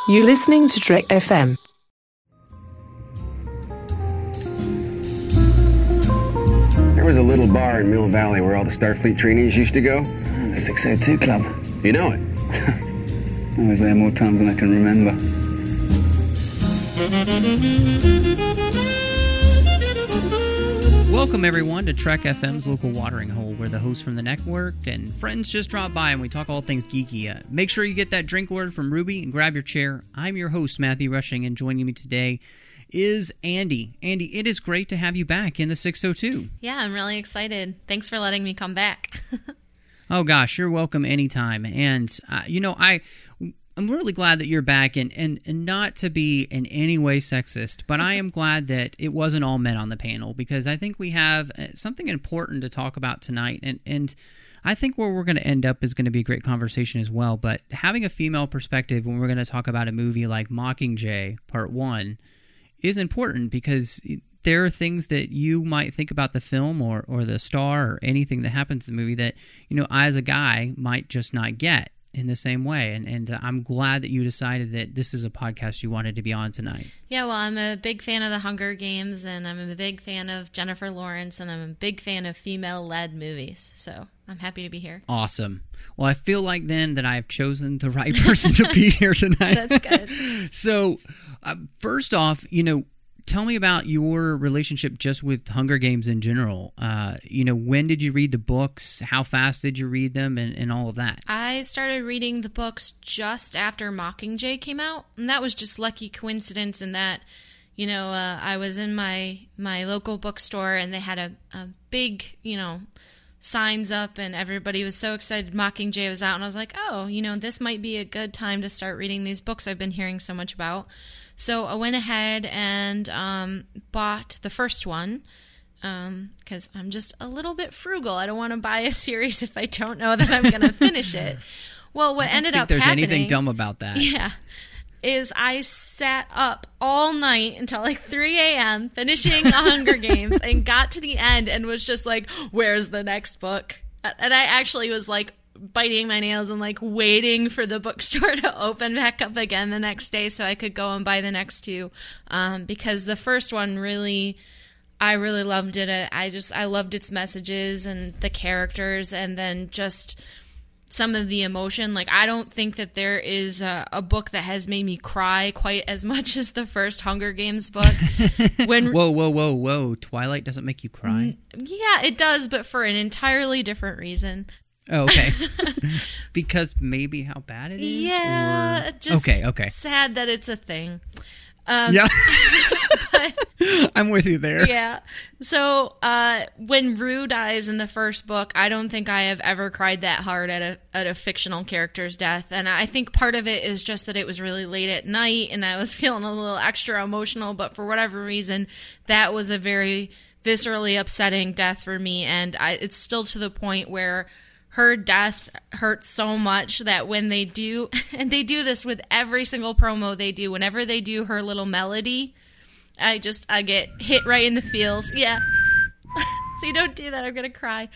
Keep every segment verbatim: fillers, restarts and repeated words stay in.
You're listening to Trek F M. There was a little bar in Mill Valley where all the Starfleet trainees used to go. The six oh two Club. You know it? I was there more times than I can remember. Welcome, everyone, to Trek F M's Local Watering Hole, where the hosts from the network and friends just drop by and we talk all things geeky. Uh, make sure you get that drink order from Ruby and grab your chair. I'm your host, Matthew Rushing, and joining me today is Andy. Andy, it is great to have you back in the six oh two. Yeah, I'm really excited. Thanks for letting me come back. Oh, gosh, you're welcome anytime. And, uh, you know, I... I'm really glad that you're back, and, and, and not to be in any way sexist, but I am glad that it wasn't all men on the panel, because I think we have something important to talk about tonight, and, and I think where we're going to end up is going to be a great conversation as well, but having a female perspective when we're going to talk about a movie like Mockingjay Part one is important, because there are things that you might think about the film or, or the star or anything that happens in the movie that, you know, I as a guy might just not get in the same way, and, and uh, I'm glad that you decided that this is a podcast you wanted to be on tonight. Yeah, well, I'm a big fan of the Hunger Games, and I'm a big fan of Jennifer Lawrence, and I'm a big fan of female-led movies, so I'm happy to be here. Awesome. Well, I feel like then that I've chosen the right person to be here tonight. That's good. So, uh, first off, you know, tell me about your relationship just with Hunger Games in general. Uh, you know, when did you read the books? How fast did you read them, and, and all of that? I started reading the books just after Mockingjay came out, and that was just lucky coincidence in that, you know, uh, I was in my, my local bookstore, and they had a, a big, you know, signs up, and everybody was so excited Mockingjay was out, and I was like, oh, you know, this might be a good time to start reading these books I've been hearing so much about. So I went ahead and um, bought the first one, because um, I'm just a little bit frugal. I don't want to buy a series if I don't know that I'm going to finish it. Well, what I don't ended think up there's happening... anything dumb about that. Yeah. Is I sat up all night until like three a.m. finishing the Hunger Games and got to the end and was just like, where's the next book? And I actually was like, biting my nails and like waiting for the bookstore to open back up again the next day so I could go and buy the next two, um, because the first one really, I really loved it. I just, I loved its messages and the characters, and then just some of the emotion. Like, I don't think that there is a, a book that has made me cry quite as much as the first Hunger Games book. When Whoa, whoa, whoa, whoa. Twilight doesn't make you cry? Yeah, it does, but for an entirely different reason. Oh, okay. Because maybe how bad it is? Yeah, or... just okay, okay. sad that it's a thing. Um, yeah. but, I'm with you there. Yeah. So uh, when Rue dies in the first book, I don't think I have ever cried that hard at a at a fictional character's death. And I think part of it is just that it was really late at night and I was feeling a little extra emotional. But for whatever reason, that was a very viscerally upsetting death for me. And I, it's still to the point where her death hurts so much that when they do, and they do this with every single promo they do, whenever they do her little melody, I just, I get hit right in the feels. Yeah. So you don't do that, I'm going to cry.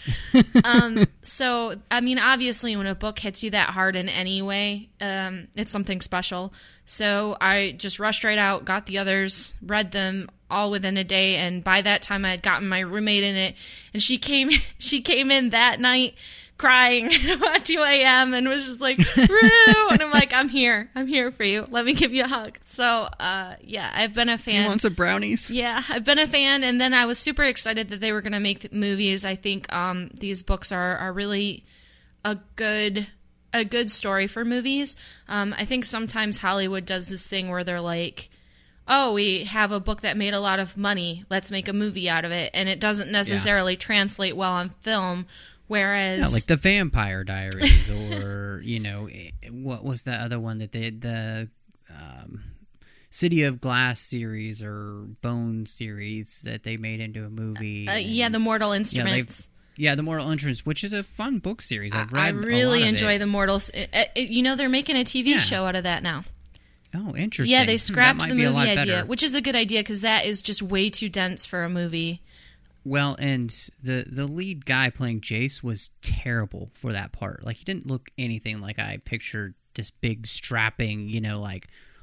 um, so, I mean, obviously when a book hits you that hard in any way, um, it's something special. So I just rushed right out, got the others, read them all within a day, and by that time I had gotten my roommate in it, and she came, she came in that night crying at two a.m. and was just like, Rue! And I'm like, I'm here. I'm here for you. Let me give you a hug. So, uh, yeah, I've been a fan. Do you want some brownies? Yeah, I've been a fan. And then I was super excited that they were going to make movies. I think um, these books are, are really a good a good story for movies. Um, I think sometimes Hollywood does this thing where they're like, oh, we have a book that made a lot of money. Let's make a movie out of it. And it doesn't necessarily yeah. translate well on film. Whereas, yeah, like the Vampire Diaries, or you know, what was the other one that they the um, City of Glass series or Bone series that they made into a movie? Uh, yeah, the Mortal Instruments. Yeah, yeah, the Mortal Instruments, which is a fun book series. I've read. I really a lot enjoy of it. the Mortals. It, it, you know, they're making a T V yeah. show out of that now. Oh, interesting. Yeah, they scrapped the movie idea, better. which is a good idea because that is just way too dense for a movie. Well, and the the lead guy playing Jace was terrible for that part. Like, he didn't look anything like I pictured this big, strapping, you know, like,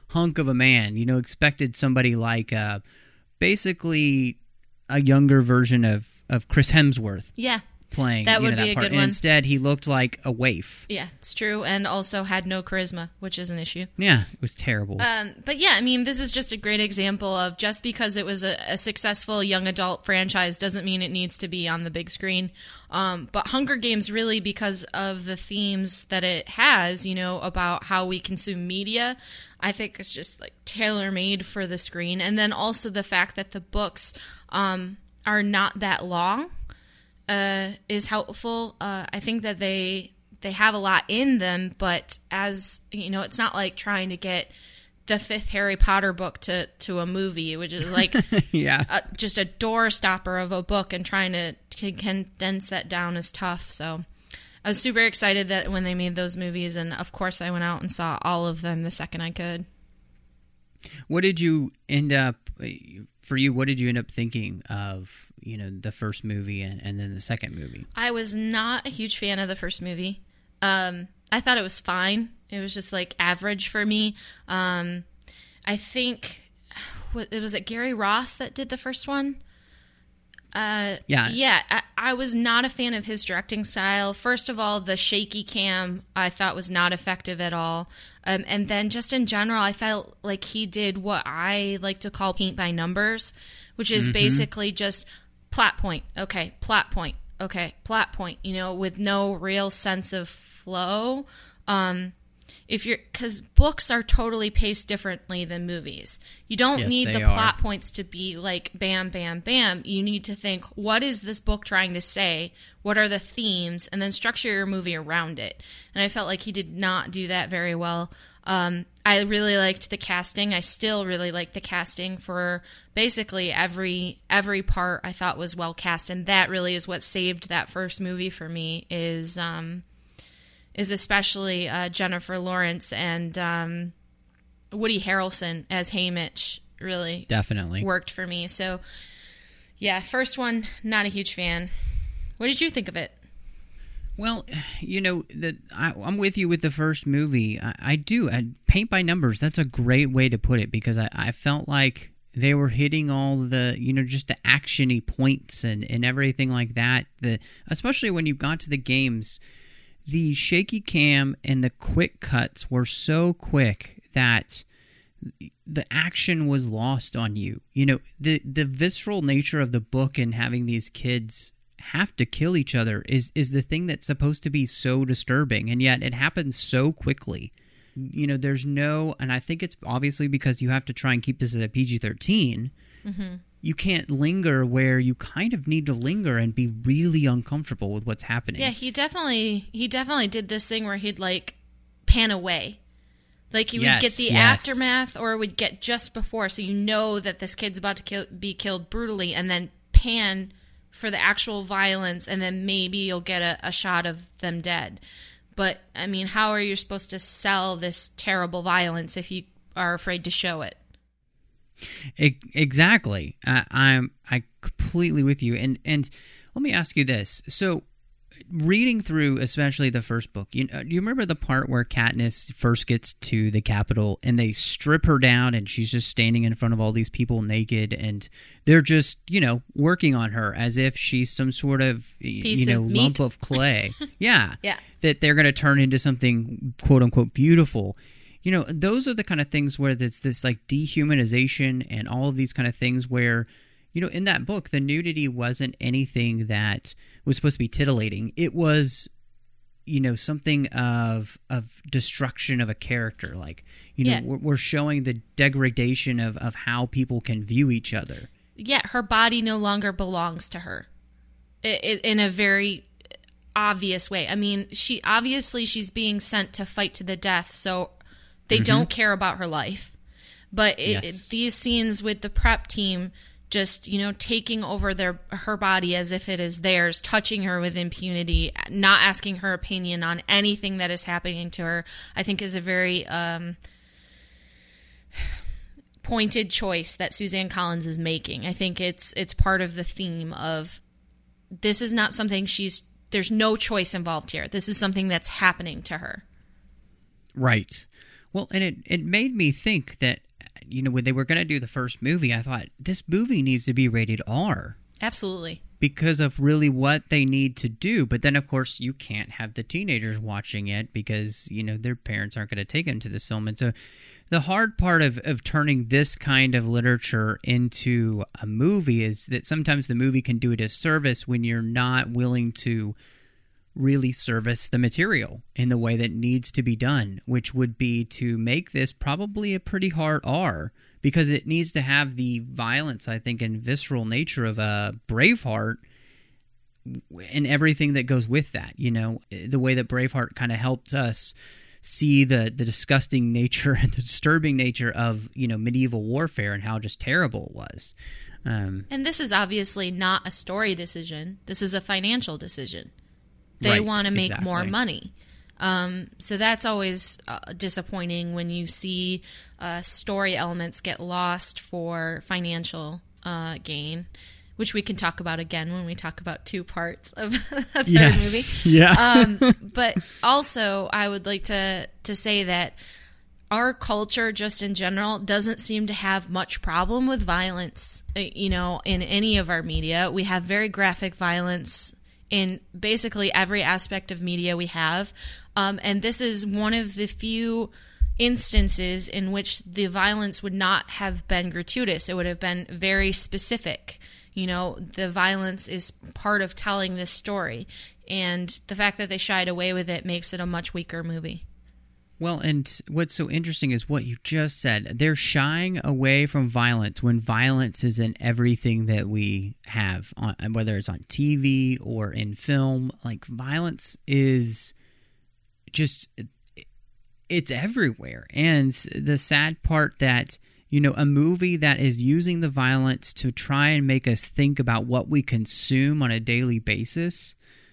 hunk of a man. You know, expected somebody like uh, basically a younger version of, of Chris Hemsworth Yeah. playing That you would know, that be a part. good and one. instead, he looked like a waif. Yeah, it's true. And also had no charisma, which is an issue. Yeah, it was terrible. Um, but yeah, I mean, this is just a great example of just because it was a, a successful young adult franchise doesn't mean it needs to be on the big screen. Um, but Hunger Games, really, because of the themes that it has, you know, about how we consume media, I think it's just like tailor-made for the screen. And then also the fact that the books um, are not that long uh, is helpful. Uh, I think that they they have a lot in them, but as you know, it's not like trying to get the fifth Harry Potter book to, to a movie, which is like yeah. a, just a door stopper of a book, and trying to c- condense that down is tough. So I was super excited that when they made those movies, and of course I went out and saw all of them the second I could. What did you end up, for you, what did you end up thinking of, you know, the first movie and, and then the second movie? I was not a huge fan of the first movie. Um, I thought it was fine. It was just like average for me. Um, I think, what, was it Gary Ross that did the first one? Uh, Yeah. Yeah, I, I was not a fan of his directing style. First of all, the shaky cam I thought was not effective at all. Um, and then just in general, I felt like he did what I like to call paint by numbers, which is basically just plot point. Okay, plot point. Okay, plot point, you know, with no real sense of flow. Um, if you're, because books are totally paced differently than movies. You don't Yes, need they the are. plot points to be like bam, bam, bam. You need to think, what is this book trying to say? What are the themes? And then structure your movie around it. And I felt like he did not do that very well. Um, I really liked the casting. I still really like the casting for basically every every part. I thought was well cast, and that really is what saved that first movie for me. Is um, is especially uh, Jennifer Lawrence and um, Woody Harrelson as Haymitch really Definitely. worked for me. So yeah, first one, not a huge fan. What did you think of it? Well, you know, the, I, I'm with you with the first movie. I, I do. I, paint by numbers, that's a great way to put it, because I, I felt like they were hitting all the, you know, just the action-y points and, and everything like that. The, especially when you got to the games, the shaky cam and the quick cuts were so quick that the action was lost on you. You know, the, the visceral nature of the book and having these kids have to kill each other is is the thing that's supposed to be so disturbing, and yet it happens so quickly. You know, there's no, and I think it's obviously because you have to try and keep this at a P G thirteen. Mm-hmm. You can't linger where you kind of need to linger and be really uncomfortable with what's happening. Yeah, he definitely he definitely did this thing where he'd like pan away. Like you Yes, would get the yes. aftermath, or would get just before, so you know that this kid's about to kill, be killed brutally, and then pan for the actual violence, and then maybe you'll get a, a shot of them dead. But, I mean, how are you supposed to sell this terrible violence if you are afraid to show it? E- exactly. I, I'm I completely with you. And and let me ask you this. So, reading through, especially the first book, you know, do you remember the part where Katniss first gets to the Capitol and they strip her down and she's just standing in front of all these people naked, and they're just, you know, working on her as if she's some sort of, Piece you know, of lump meat. of clay. Yeah. Yeah. That they're going to turn into something quote unquote beautiful. You know, those are the kind of things where it's this like dehumanization and all of these kind of things where, you know, in that book, the nudity wasn't anything that was supposed to be titillating. It was, you know, something of of destruction of a character. Like, you know, Yeah. we're, we're showing the degradation of, of how people can view each other. Yeah, her body no longer belongs to her I I in a very obvious way. I mean, she obviously she's being sent to fight to the death, so they Mm-hmm. don't care about her life. But it, Yes. it, these scenes with the prep team just, you know, taking over their her body as if it is theirs, touching her with impunity, not asking her opinion on anything that is happening to her, I think is a very um, pointed choice that Suzanne Collins is making. I think it's it's part of the theme of this is not something she's there's no choice involved here. This is something that's happening to her. Right. Well, and it, it made me think that, you know, when they were going to do the first movie, I thought, this movie needs to be rated R. Absolutely. Because of really what they need to do. But then, of course, you can't have the teenagers watching it because, you know, their parents aren't going to take them to this film. And so the hard part of, of turning this kind of literature into a movie is that sometimes the movie can do a disservice when you're not willing to really service the material in the way that needs to be done, which would be to make this probably a pretty hard R, because it needs to have the violence, I think, and visceral nature of a Braveheart and everything that goes with that. You know, the way that Braveheart kind of helped us see the, the disgusting nature and the disturbing nature of, you know, medieval warfare and how just terrible it was. Um, and this is obviously not a story decision. This is a financial decision. They right, want to make exactly. more money. Um, so that's always uh, disappointing when you see uh, story elements get lost for financial uh, gain, which we can talk about again when we talk about two parts of the third yes. movie. Yeah. um, but also, I would like to to say that our culture, just in general, doesn't seem to have much problem with violence. uh, You know, in any of our media, we have very graphic violence in basically every aspect of media we have. Um, and this is one of the few instances in which the violence would not have been gratuitous. It would have been very specific. You know, the violence is part of telling this story. And the fact that they shied away with it makes it a much weaker movie. Well, and what's so interesting is what you just said. They're shying away from violence when violence is in everything that we have, on, whether it's on T V or in film. Like, violence is just, it's everywhere. And the sad part that, you know, a movie that is using the violence to try and make us think about what we consume on a daily basis,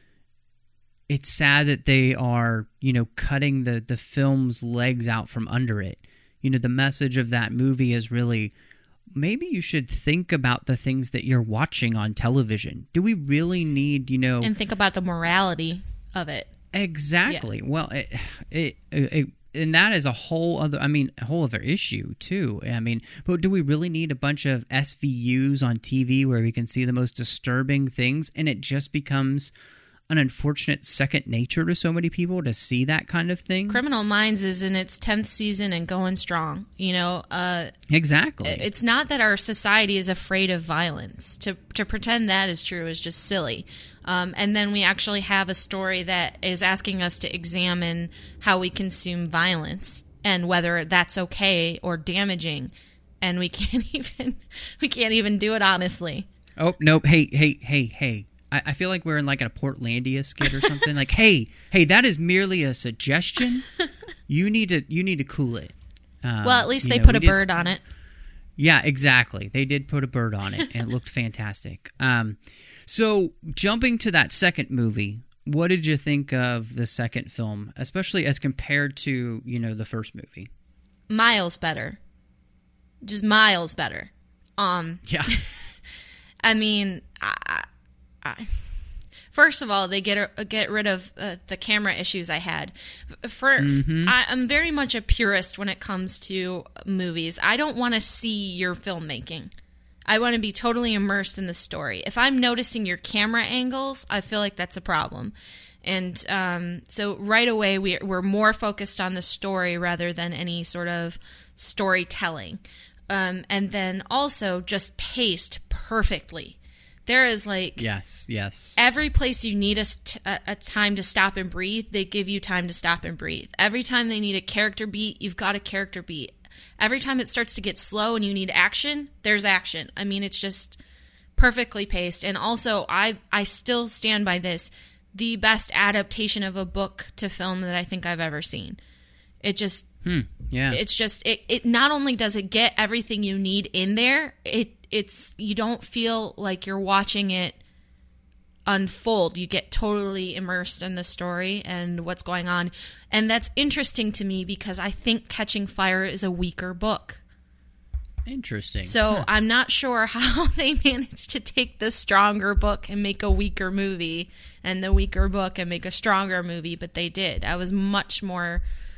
it's sad that they are, you know, cutting the, the film's legs out from under it. You know, the message of that movie is really, maybe you should think about the things that you're watching on television. Do we really need, you know... And think about the morality of it. Exactly. Yeah. Well, it, it, it, and that is a whole other, I mean, a whole other issue, too. I mean, but do we really need a bunch of S V Us on T V where we can see the most disturbing things, and it just becomes an unfortunate second nature to so many people to see that kind of thing? Criminal Minds is in its tenth season and going strong. You know, uh, exactly. It's not that our society is afraid of violence. To to pretend that is true is just silly. Um, and then we actually have a story that is asking us to examine how we consume violence and whether that's okay or damaging. And we can't even we can't even do it honestly. Oh nope! Hey hey hey hey! I, I feel like we're in like a Portlandia skit or something. Like, hey hey, that is merely a suggestion. You need to you need to cool it. Um, well, at least they know, put a just, bird on it. Yeah, exactly. They did put a bird on it, and it looked fantastic. Um, so jumping to that second movie, what did you think of the second film, especially as compared to, you know, the first movie? Miles better. Just miles better. Um, yeah. I mean, I, I, first of all, they get get rid of uh, the camera issues I had. For mm-hmm. I, I'm very much a purist when it comes to movies. I don't want to see your filmmaking. I want to be totally immersed in the story. If I'm noticing your camera angles, I feel like that's a problem. And um, so right away, we, we're more focused on the story rather than any sort of storytelling. Um, and then also just paced perfectly. There is like... Yes, yes. Every place you need a, st- a time to stop and breathe, they give you time to stop and breathe. Every time they need a character beat, you've got a character beat. Every time it starts to get slow and you need action, there's action. I mean, it's just perfectly paced. And also, I I still stand by this. The best adaptation of a book to film that I think I've ever seen. It just... Hmm. Yeah. It's just... It, it not only does it get everything you need in there, it it's you don't feel like you're watching it unfold. You get totally immersed in the story and what's going on. And that's interesting to me because I think Catching Fire is a weaker book. Interesting. So huh. I'm not sure how they managed to take the stronger book and make a weaker movie and the weaker book and make a stronger movie, but they did. I was much more...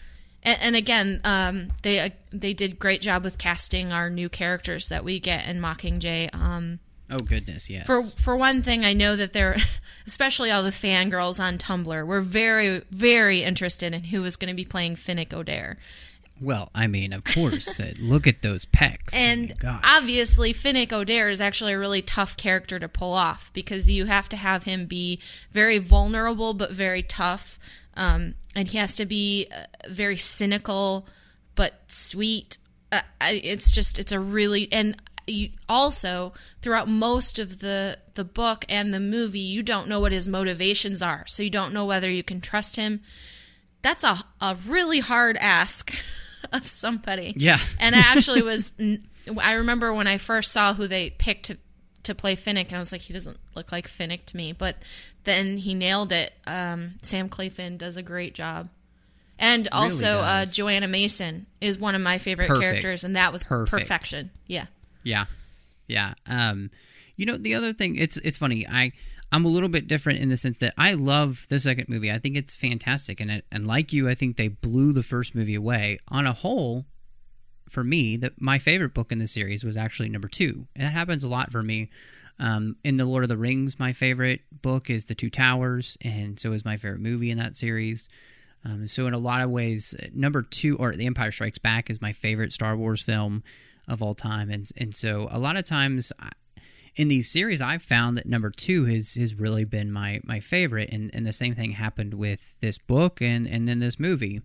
And, and again, um, they uh, they did great job with casting our new characters that we get in Mockingjay. Um, Oh, goodness, yes. For for one thing, I know that there, especially all the fangirls on Tumblr, were very, very interested in who was going to be playing Finnick Odair. Well, I mean, of course. uh, look at those pecs. I And mean, gosh. obviously, Finnick Odair is actually a really tough character to pull off because you have to have him be very vulnerable but very tough. Um, and he has to be uh, very cynical but sweet. Uh, I- it's just, it's a really... and. You also, throughout most of the, the book and the movie, you don't know what his motivations are. So you don't know whether you can trust him. That's a, a really hard ask of somebody. Yeah. And I actually was... I remember when I first saw who they picked to, to play Finnick, and I was like, he doesn't look like Finnick to me. But then he nailed it. Um, Sam Claflin does a great job. And also, Really uh, does. Joanna Mason is one of my favorite Perfect. characters, and that was Perfect. perfection. Yeah. Yeah, yeah. Um, you know, the other thing, it's it's funny. I I'm a little bit different in the sense that I love the second movie. I think it's fantastic, and it, and like you, I think they blew the first movie away. On a whole, for me, that my favorite book in the series was actually number two, and that happens a lot for me. Um, in the Lord of the Rings, my favorite book is The Two Towers, and so is my favorite movie in that series. Um, so in a lot of ways, number two, or The Empire Strikes Back, is my favorite Star Wars film of all time, and and so a lot of times in these series I've found that number two has has really been my my favorite, and and the same thing happened with this book and and then this movie.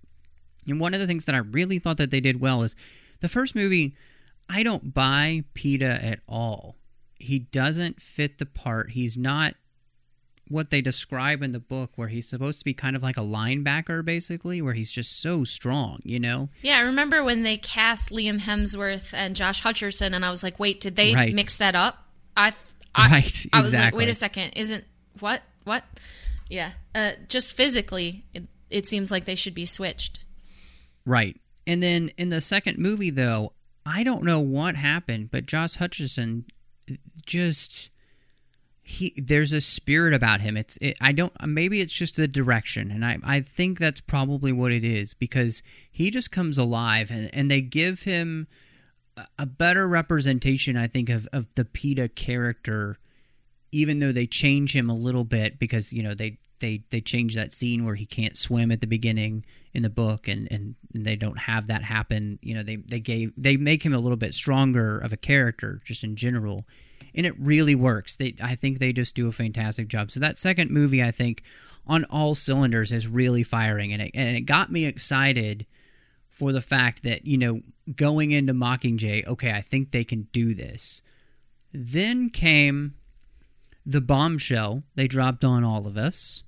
And one of the things that I really thought that they did well is the first movie, I don't buy Peeta at all. He doesn't fit the part. He's not what they describe in the book, where he's supposed to be kind of like a linebacker, basically, where he's just so strong, you know? Yeah, I remember when they cast Liam Hemsworth and Josh Hutcherson, and I was like, wait, did they Right. mix that up? I, I, Right, I was like, exactly. wait a second, isn't, what, what? Yeah, uh, just physically, it, it seems like they should be switched. Right. And then in the second movie, though, I don't know what happened, but Josh Hutcherson just... He, there's a spirit about him. It's it, I don't maybe it's just the direction, and I, I think that's probably what it is, because he just comes alive, and, and they give him a, a better representation, I think, of, of the Peeta character, even though they change him a little bit, because you know they, they, they change that scene where he can't swim at the beginning in the book, and, and, and they don't have that happen. You know, they they gave they make him a little bit stronger of a character just in general. And it really works. They, I think they just do a fantastic job. So that second movie, I think, on all cylinders is really firing. And it, and it got me excited for the fact that, you know, going into Mockingjay, okay, I think they can do this. Then came the bombshell they dropped on all of us.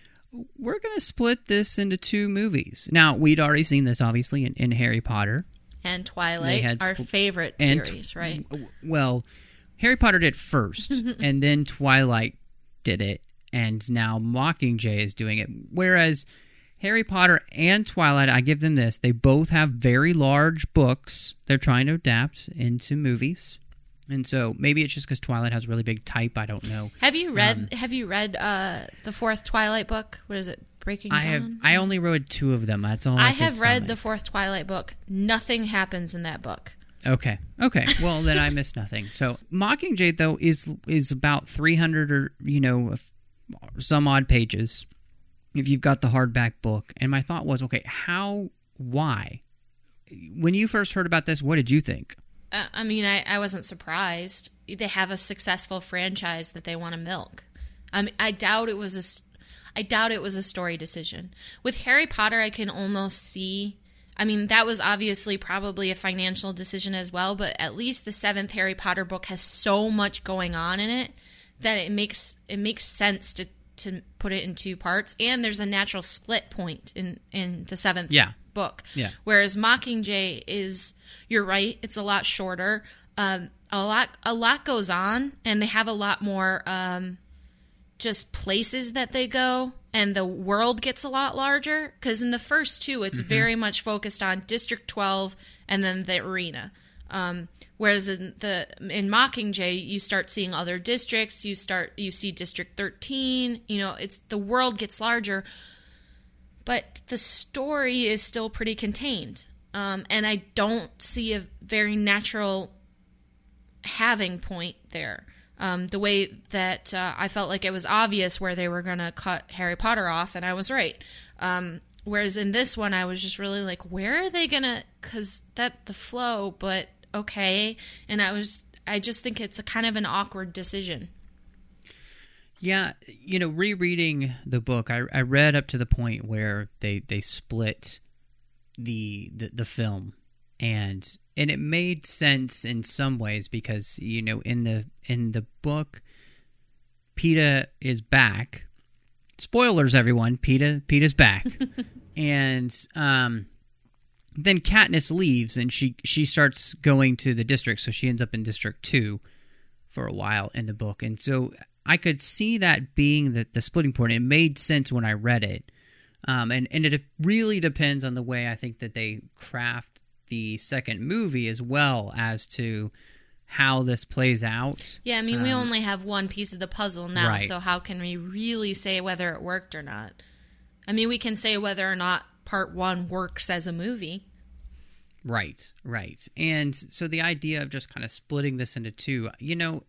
We're going to split this into two movies. Now, we'd already seen this, obviously, in, in Harry Potter. And They Twilight, had our spl- favorite and- series, right? Well, Harry Potter did first, and then Twilight did it, and now Mockingjay is doing it. Whereas Harry Potter and Twilight, I give them this, they both have very large books they're trying to adapt into movies. And so maybe it's just because Twilight has a really big type, I don't know. Have you read Have you read uh, the fourth Twilight book? What is it? Breaking I Dawn? have I only read two of them. That's all I, I could have read the stomach. fourth Twilight book. Nothing happens in that book. Okay. Okay. Well, then I missed nothing. So Mockingjay, though, is is about three hundred or, you know, some odd pages if you've got the hardback book. And my thought was, okay, how, why? When you first heard about this, what did you think? Uh, I mean, I, I wasn't surprised. They have a successful franchise that they want to milk. I mean, I doubt it was a, s- I doubt it was a story decision. With Harry Potter, I can almost see. I mean, that was obviously probably a financial decision as well, but at least the seventh Harry Potter book has so much going on in it that it makes it makes sense to, to put it in two parts. And there's a natural split point in, in the seventh Yeah. book. Yeah. Whereas Mockingjay is, you're right, it's a lot shorter. Um, a lot a lot goes on, and they have a lot more um, just places that they go, and the world gets a lot larger, because in the first two it's very much focused on District twelve and then the arena, um, whereas in the in Mockingjay you start seeing other districts, you start you see District thirteen, you know, it's the world gets larger. but the story is still pretty contained. Um, and I don't see a very natural having point there. Um, the way that uh, I felt like it was obvious where they were going to cut Harry Potter off, and I was right. Um, whereas in this one, I was just really like, where are they going to, because that, the flow, but okay. And I was, I just think it's a kind of an awkward decision. Yeah, you know, rereading the book, I, I read up to the point where they, they split the, the the film, and and it made sense in some ways because, you know, in the in the book, Peeta is back. Spoilers, everyone. Peeta Peeta's back, and um, then Katniss leaves, and she she starts going to the district, so she ends up in District Two for a while in the book, and so I could see that being the, the splitting point. It made sense when I read it. Um, and, and it really depends on the way I think that they craft the second movie as well as to how this plays out. Yeah, I mean, um, we only have one piece of the puzzle now, right. So how can we really say whether it worked or not? I mean, we can say whether or not part one works as a movie. Right, right. And so the idea of just kind of splitting this into two, you know,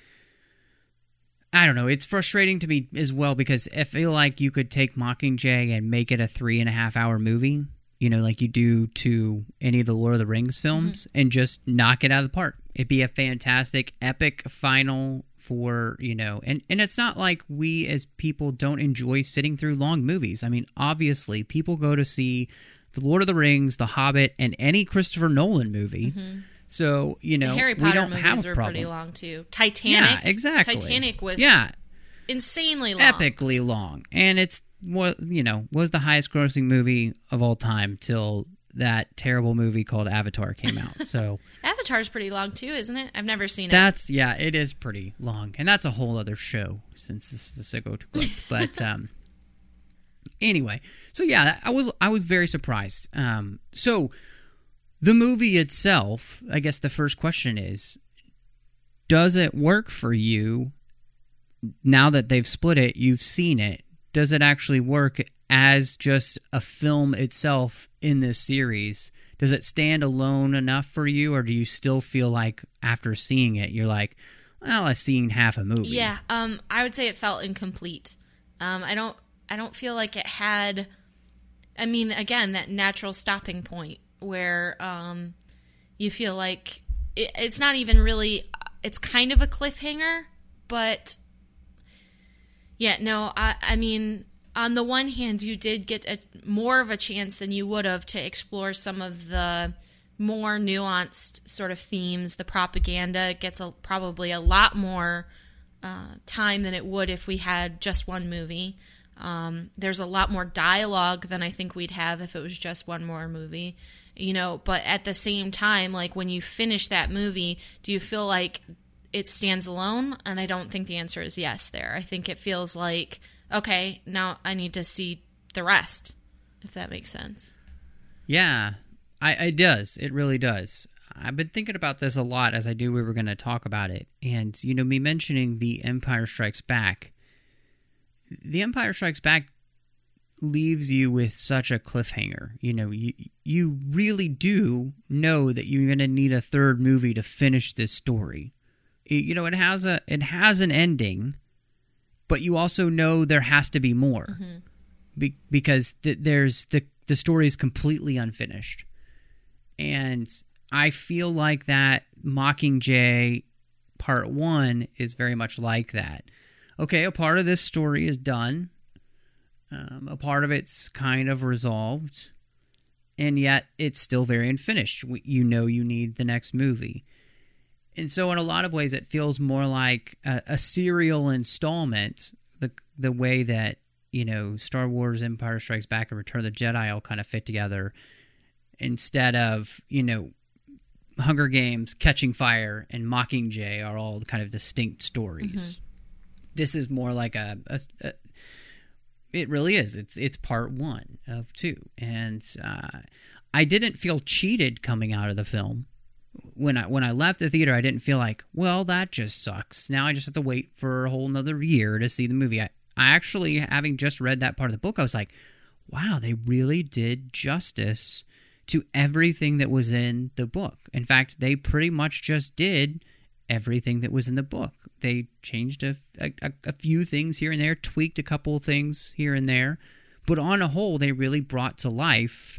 I don't know. It's frustrating to me as well because I feel like you could take Mockingjay and make it a three and a half hour movie, you know, like you do to any of the Lord of the Rings films, mm-hmm. and just knock it out of the park. It'd be a fantastic, epic final for, you know, and, and it's not like we as people don't enjoy sitting through long movies. I mean, obviously, people go to see the Lord of the Rings, The Hobbit, and any Christopher Nolan movie. Mm-hmm. So, you know, the Harry Potter we don't movies have a were problem. pretty long, too. Titanic. Yeah, exactly. Titanic was yeah. insanely long. Epically long. And it's, what you know, was the highest grossing movie of all time till that terrible movie called Avatar came out. So Avatar's pretty long, too, isn't it? I've never seen it. That's, yeah, it is pretty long. And that's a whole other show since this is a Sicko Club. But, um, anyway. So, yeah, I was, I was very surprised. Um, so... The movie itself, I guess the first question is, does it work for you now that they've split it, you've seen it? Does it actually work as just a film itself in this series? Does it stand alone enough for you, or do you still feel like after seeing it, you're like, well, I've seen half a movie? Yeah, um, I would say it felt incomplete. Um, I don't, I don't feel like it had, I mean, again, that natural stopping point. Where um, you feel like it, it's not even really, it's kind of a cliffhanger, but yeah, no, I, I mean, on the one hand, you did get a, more of a chance than you would have to explore some of the more nuanced sort of themes. The propaganda gets a, probably a lot more uh, time than it would if we had just one movie. Um, there's a lot more dialogue than I think we'd have if it was just one more movie. You know, but at the same time, like when you finish that movie, do you feel like it stands alone? And I don't think the answer is yes there. I think it feels like, okay, now I need to see the rest, if that makes sense. Yeah, I, it does. It really does. I've been thinking about this a lot as I knew we were going to talk about it. And, you know, me mentioning The Empire Strikes Back, The Empire Strikes Back leaves you with such a cliffhanger. You know, you you really do know that you're going to need a third movie to finish this story. It, you know, it has a it has an ending, but you also know there has to be more, mm-hmm. be, because th- there's the the story is completely unfinished, and I feel like that Mockingjay Part One is very much like that. Okay, a part of this story is done. Um, a part of it's kind of resolved, and yet it's still very unfinished. You know you need the next movie. And so in a lot of ways, it feels more like a, a serial installment, the the way that, you know, Star Wars, Empire Strikes Back, and Return of the Jedi all kind of fit together, instead of, you know, Hunger Games, Catching Fire, and Mockingjay are all kind of distinct stories. Mm-hmm. This is more like a... a, a It really is. It's it's part one of two. And uh, I didn't feel cheated coming out of the film. When I when I left the theater, I didn't feel like, well, that just sucks. Now I just have to wait for a whole nother year to see the movie. I, I actually, having just read that part of the book, I was like, wow, they really did justice to everything that was in the book. In fact, they pretty much just did everything that was in the book. They changed a, a, a few things here and there, tweaked a couple of things here and there, but on a whole, they really brought to life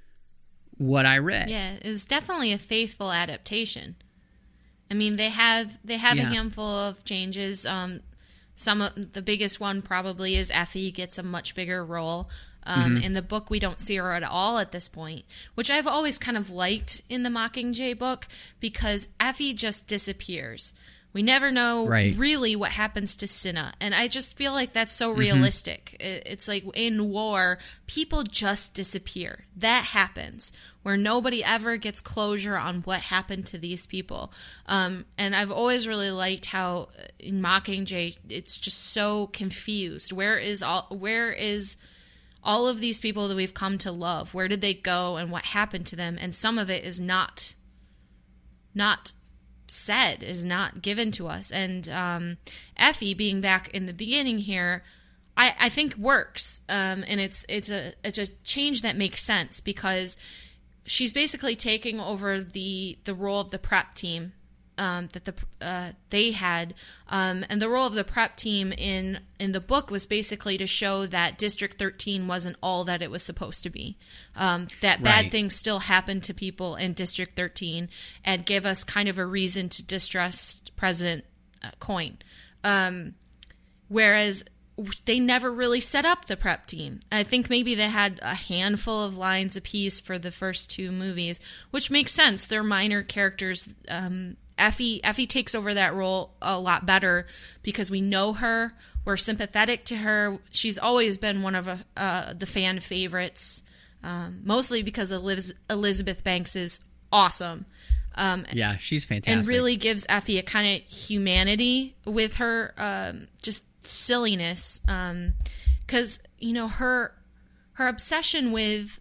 what I read. Yeah, it's definitely a faithful adaptation. I mean, they have they have Yeah. a handful of changes. Um, some of, the biggest one probably is Effie gets a much bigger role. Um, Mm-hmm. In the book, we don't see her at all at this point, which I've always kind of liked in the Mockingjay book because Effie just disappears. We never know Right. really what happens to Cinna, and I just feel like that's so Mm-hmm. realistic. It, it's like in war, people just disappear. That happens where nobody ever gets closure on what happened to these people. Um, and I've always really liked how in Mockingjay it's just so confused. Where is all? Where is all of these people that we've come to love? Where did they go, and what happened to them? And some of it is not, not. said, is not given to us. And um, Effie being back in the beginning here, I, I think works. Um, and it's it's a it's a change that makes sense because she's basically taking over the the role of the prep team um, that the uh, they had, um, and the role of the prep team in in the book was basically to show that District thirteen wasn't all that it was supposed to be. Um, that bad Right. things still happen to people in District thirteen, and give us kind of a reason to distrust President uh, Coyne. Um, whereas they never really set up the prep team. I think maybe they had a handful of lines apiece for the first two movies, which makes sense. They're minor characters. Um, Effie Effie takes over that role a lot better because we know her. We're sympathetic to her. She's always been one of uh, the fan favorites, um, mostly because Eliz- Elizabeth Banks is awesome. Um, Yeah, she's fantastic. and really gives Effie a kind of humanity with her um, just silliness. Because, you know, her her obsession with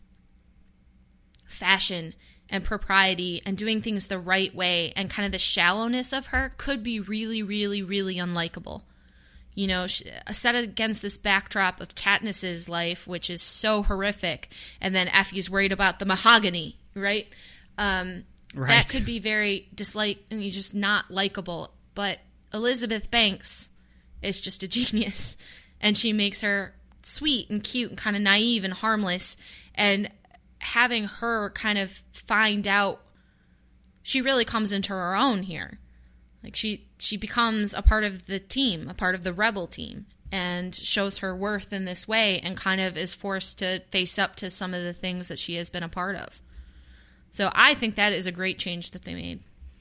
fashion and propriety and doing things the right way and kind of the shallowness of her could be really, really, really unlikable. You know, she, set against this backdrop of Katniss's life, which is so horrific, and then Effie's worried about the mahogany, right? Um, Right. That could be very dislike and you just not likable. But Elizabeth Banks is just a genius, and she makes her sweet and cute and kind of naive and harmless. And having her kind of find out, she really comes into her own here. Like she she becomes a part of the team, a part of the rebel team, and shows her worth in this way, and kind of is forced to face up to some of the things that she has been a part of. So I think that is a great change that they made.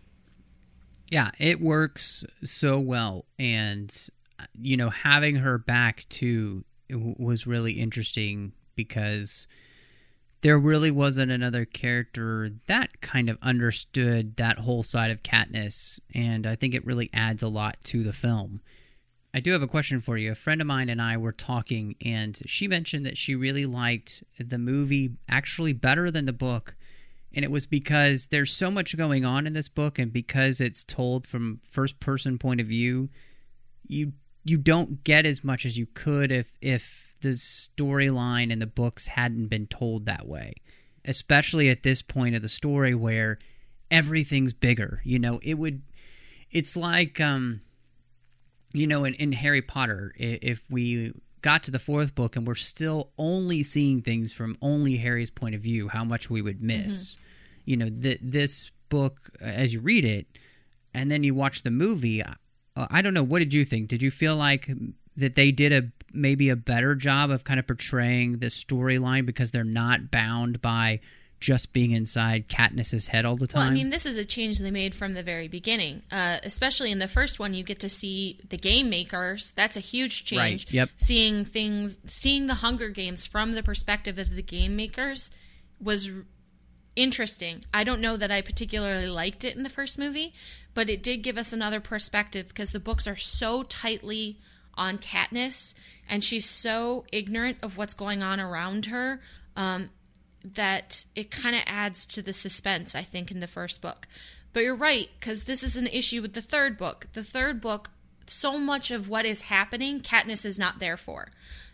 Yeah, it works so well. And, you know, having her back, too, w- was really interesting because there really wasn't another character that kind of understood that whole side of Katniss. And I think it really adds a lot to the film. I do have a question for you. A friend of mine and I were talking, and she mentioned that she really liked the movie actually better than the book. And it was because there's so much going on in this book, and because it's told from first-person point of view, you you don't get as much as you could if if the storyline in the books hadn't been told that way. Especially at this point of the story where everything's bigger. You know, it would. It's like, um, you know, in, in Harry Potter, if we got to the fourth book and we're still only seeing things from only Harry's point of view, how much we would miss. Mm-hmm. You know, th- this book, as you read it, and then you watch the movie, uh, I don't know, what did you think? Did you feel like that they did a maybe a better job of kind of portraying the storyline because they're not bound by just being inside Katniss's head all the time? Well, I mean, this is a change they made from the very beginning. Uh, especially in the first one, you get to see the game makers. That's a huge change. Right. Yep. Seeing things, seeing the Hunger Games from the perspective of the game makers was r- interesting. I don't know that I particularly liked it in the first movie, but it did give us another perspective because the books are so tightly on Katniss, and she's so ignorant of what's going on around her. Um, that it kind of adds to the suspense, I think, in the first book. But you're right, because this is an issue with the third book. The third book, so much of what is happening, Katniss is not there for.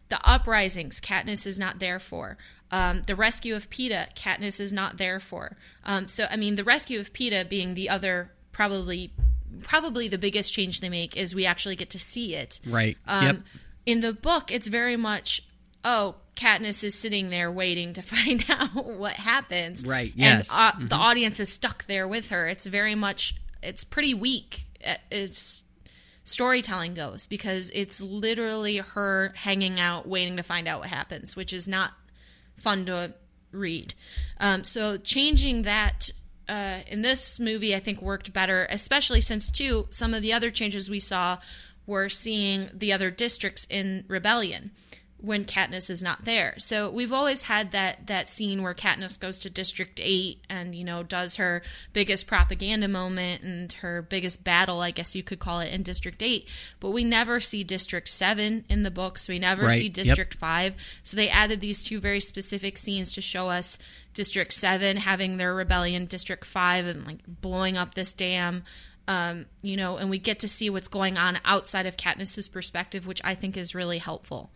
The uprisings, Katniss is not there for. Um, the rescue of Peeta, Katniss is not there for. Um, so, I mean, the rescue of Peeta being the other probably probably the biggest change they make is we actually get to see it. Right. Um, yep. In the book, it's very much, oh, Katniss is sitting there waiting to find out what happens. Right, yes. And uh, mm-hmm. the audience is stuck there with her. It's very much, it's pretty weak. It's storytelling goes because it's literally her hanging out waiting to find out what happens, which is not fun to read. Um, so changing that uh, in this movie I think worked better, especially since too some of the other changes we saw were seeing the other districts in rebellion when Katniss is not there. So we've always had that that scene where Katniss goes to District eight and, you know, does her biggest propaganda moment and her biggest battle, I guess you could call it, in District eight. But we never see District seven in the books. We never right. see District yep. five. So they added these two very specific scenes to show us District seven having their rebellion, District five, and like blowing up this dam. Um, you know, and we get to see what's going on outside of Katniss's perspective, which I think is really helpful.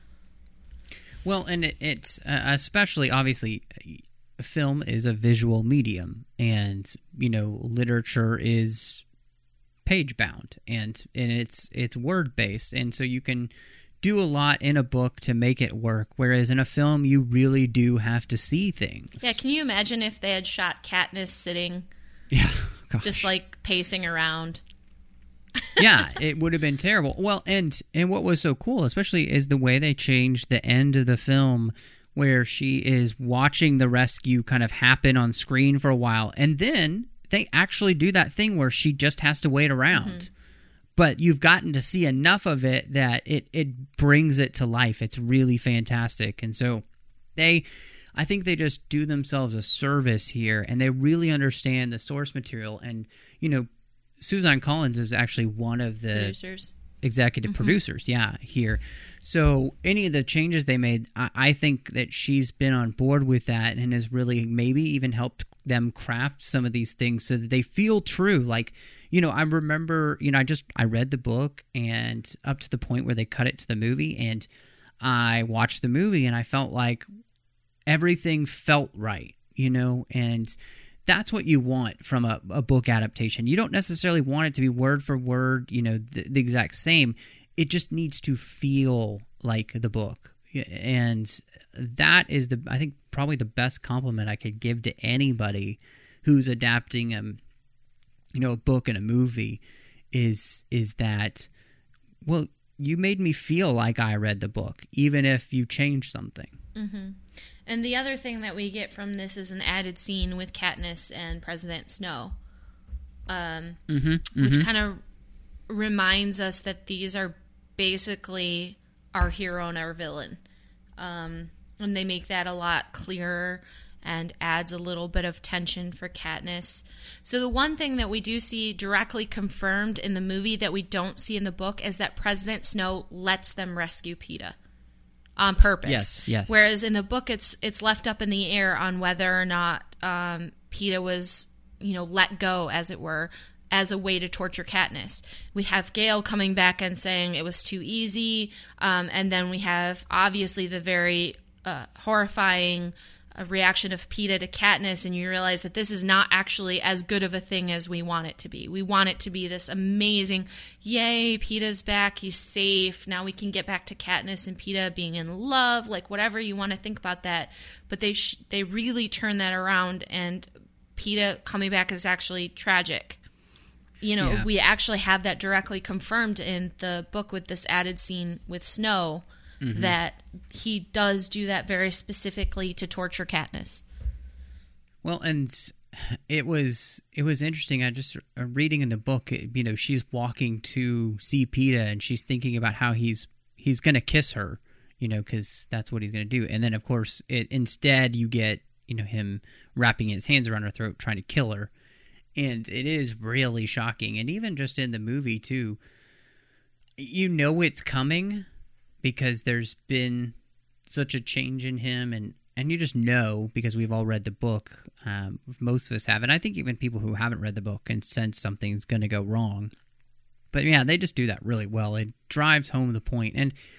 Well, and it, it's uh, especially, obviously, film is a visual medium, and, you know, literature is page-bound, and, and it's it's word-based, and so you can do a lot in a book to make it work, whereas in a film, you really do have to see things. Yeah, can you imagine if they had shot Katniss sitting, yeah, gosh. just, like, pacing around? Yeah, it would have been terrible. Well, and and what was so cool, especially, is the way they changed the end of the film where she is watching the rescue kind of happen on screen for a while. And then they actually do that thing where she just has to wait around. Mm-hmm. But you've gotten to see enough of it that it, it brings it to life. It's really fantastic. And so they... I think they just do themselves a service here, and they really understand the source material. And, you know, Suzanne Collins is actually one of the producers. executive mm-hmm. producers, yeah, here. So any of the changes they made, I, I think that she's been on board with that and has really maybe even helped them craft some of these things so that they feel true. Like, you know, I remember, you know, I just, I read the book and up to the point where they cut it to the movie, and I watched the movie and I felt like everything felt right, you know, and that's what you want from a, a book adaptation. You don't necessarily want it to be word for word, you know, the, the exact same. It just needs to feel like the book. And that is, the I think, probably the best compliment I could give to anybody who's adapting a, you know, a book and a movie is is that, well, you made me feel like I read the book, even if you changed something. Mm-hmm. And the other thing that we get from this is an added scene with Katniss and President Snow, um, mm-hmm, mm-hmm. which kind of reminds us that these are basically our hero and our villain. Um, and they make that a lot clearer and adds a little bit of tension for Katniss. So the one thing that we do see directly confirmed in the movie that we don't see in the book is that President Snow lets them rescue Peeta. On purpose. Yes, yes. Whereas in the book, it's it's left up in the air on whether or not um, Peeta was, you know, let go, as it were, as a way to torture Katniss. We have Gale coming back and saying it was too easy, um, and then we have obviously the very uh, horrifying uh, reaction of Peeta to Katniss, and you realize that this is not actually as good of a thing as we want it to be. We want it to be this amazing, yay, Peeta's back, he's safe, now we can get back to Katniss and Peeta being in love, like whatever you want to think about that. But they sh- they really turn that around, and Peeta coming back is actually tragic. You know, yeah. We actually have that directly confirmed in the book with this added scene with Snow, mm-hmm. that he does do that very specifically to torture Katniss. Well, and it was it was interesting. I just uh, reading in the book, you know, she's walking to see Peeta, and she's thinking about how he's he's going to kiss her, you know, because that's what he's going to do. And then, of course, it, instead you get, you know, him wrapping his hands around her throat, trying to kill her. And it is really shocking. And even just in the movie, too, you know it's coming because there's been such a change in him. And, and you just know, because we've all read the book, um, most of us have. And I think even people who haven't read the book can sense something's going to go wrong. But yeah, they just do that really well. It drives home the point. And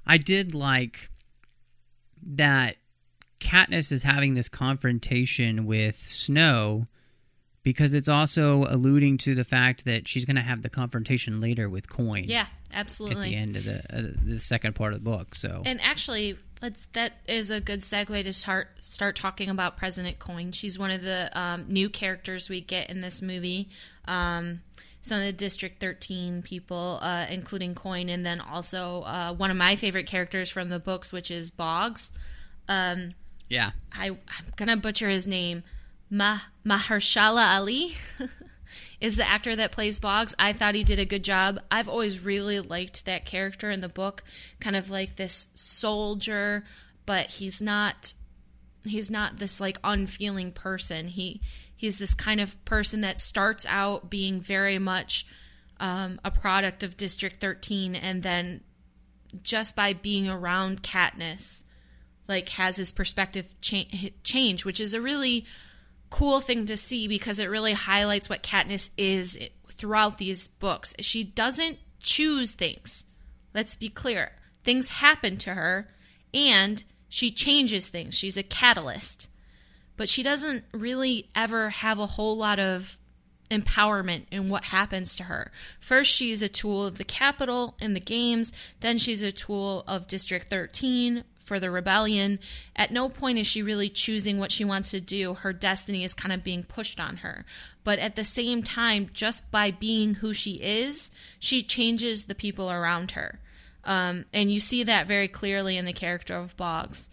I did like that Katniss is having this confrontation with Snow, because it's also alluding to the fact that she's going to have the confrontation later with Coin. Yeah, absolutely. At the end of the uh, the second part of the book. So, and actually, let's that is a good segue to start start talking about President Coin. She's one of the um, new characters we get in this movie. Um, some of the District thirteen people, uh, including Coin, and then also uh, one of my favorite characters from the books, which is Boggs. Um, yeah, I, I'm gonna butcher his name. Ma- Mahershala Ali is the actor that plays Boggs. I thought he did a good job. I've always really liked that character in the book, kind of like this soldier, but he's not he's not this like unfeeling person. He he's this kind of person that starts out being very much um, a product of District thirteen, and then just by being around Katniss, like has his perspective cha- change, which is a really cool thing to see, because it really highlights what Katniss is throughout these books. She doesn't choose things. Let's be clear. Things happen to her, and she changes things. She's a catalyst. But she doesn't really ever have a whole lot of empowerment in what happens to her. First, she's a tool of the Capitol in the games. Then she's a tool of District thirteen for the rebellion. At no point is she really choosing what she wants to do. Her destiny is kind of being pushed on her. But at the same time, just by being who she is, she changes the people around her. Um, and you see that very clearly in the character of Boggs.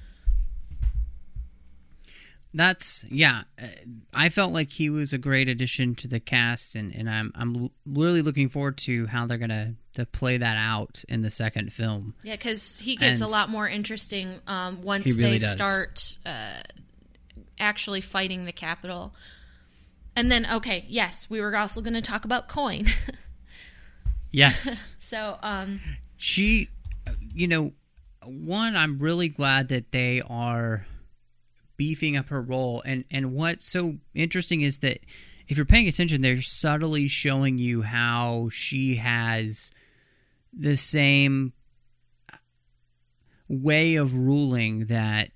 That's, yeah, I felt like he was a great addition to the cast, and, and I'm I'm really looking forward to how they're going to to play that out in the second film. Yeah, because he gets and a lot more interesting um, once really they does. start uh, actually fighting the Capitol. And then, okay, yes, we were also going to talk about Coin. Yes. So, um... She, you know, one, I'm really glad that they are beefing up her role, and and what's so interesting is that if you're paying attention, they're subtly showing you how she has the same way of ruling that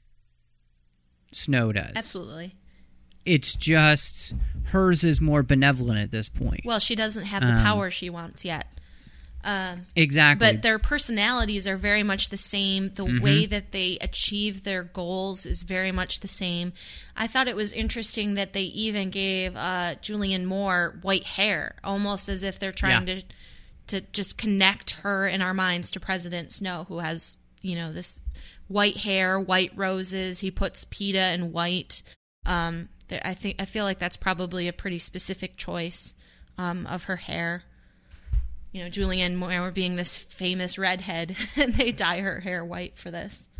Snow does. Absolutely. It's just hers is more benevolent at this point. Well, she doesn't have the Um, power she wants yet. Um, exactly. But their personalities are very much the same. The Mhm. way that they achieve their goals is very much the same. I thought it was interesting that they even gave uh, Julianne Moore white hair, almost as if they're trying Yeah. to to just connect her in our minds to President Snow, who has, you know, this white hair, white roses. He puts Peeta in white. Um, th- I think I feel like that's probably a pretty specific choice um, of her hair. You know, Julianne Moore being this famous redhead, and they dye her hair white for this.